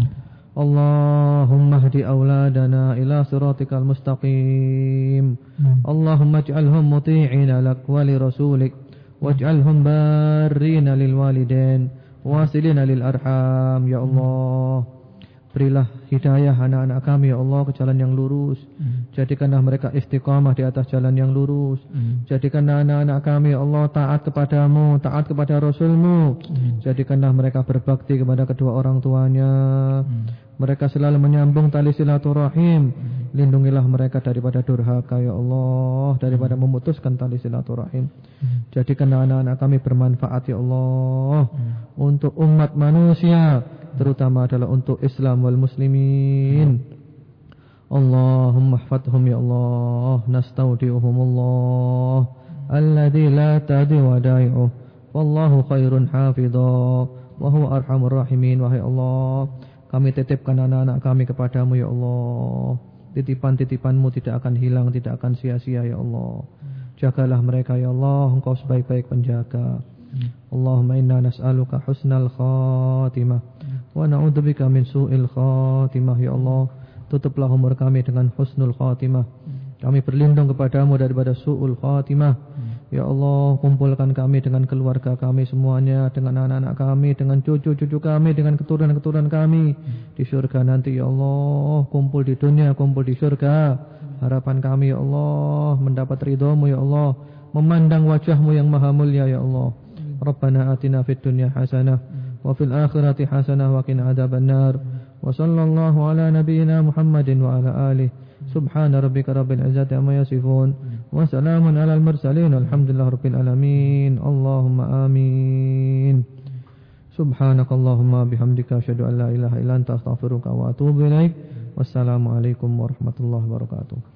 Allahumma hdi auladana ila siratikal mustaqim. Allahumma ij'alhum muti'ina lak wa li rasulik, waj'alhum barrina lil walidain, wasilina lil arham ya Allah. Berilah hidayah anak-anak kami ya Allah ke jalan yang lurus. Jadikanlah mereka istiqamah di atas jalan yang lurus. Jadikanlah anak-anak kami ya Allah taat kepadamu, taat kepada Rasulmu. Jadikanlah mereka berbakti kepada kedua orang tuanya. Mereka selalu menyambung tali silaturahim. Lindungilah mereka daripada durhaka ya Allah, daripada memutuskan tali silaturahim. Jadikanlah anak-anak kami bermanfaat ya Allah untuk umat manusia, terutama adalah untuk Islam wal muslimin. Allahumma ihfadhhum ya Allah, nastaudi'uhumullah alladzi la tadi'u wadai'uh, wallahu khairun hafidha wa huwa arhamur rahimin. Wahai Allah, kami titipkan anak-anak kami kepadamu ya Allah. Titipan-titipanmu tidak akan hilang, tidak akan sia-sia ya Allah. Jagalah mereka ya Allah, Engkau sebaik-baik penjaga. Allahumma inna nas'aluka husnal khatimah wa na'udzubika min su'il khatimah ya Allah. Tutuplah umur kami dengan husnul khatimah. Kami berlindung kepadamu daripada su'ul khatimah. Ya Allah, kumpulkan kami dengan keluarga kami semuanya, dengan anak-anak kami, dengan cucu-cucu kami, dengan keturunan-keturunan kami di surga nanti ya Allah. Kumpul di dunia, kumpul di surga. Harapan kami ya Allah mendapat ridhamu ya Allah, memandang wajahmu yang maha mulia ya Allah. Rabbana atina fid dunya hasanah wa fil akhirati hasanah wa qina adzabannar. Wa sallallahu ala nabiyyina Muhammadin wa ala alihi. Subhana rabbika rabbil izzati amma yasifun. Wa salamun alal mursalin. Alhamdulillahi rabbil alamin. Allahumma amin. Subhanakallahumma bihamdika asyhadu an la ilaha illa anta astaghfiruka wa atubu ilaik. Wassalamualaikum warahmatullahi wabarakatuh.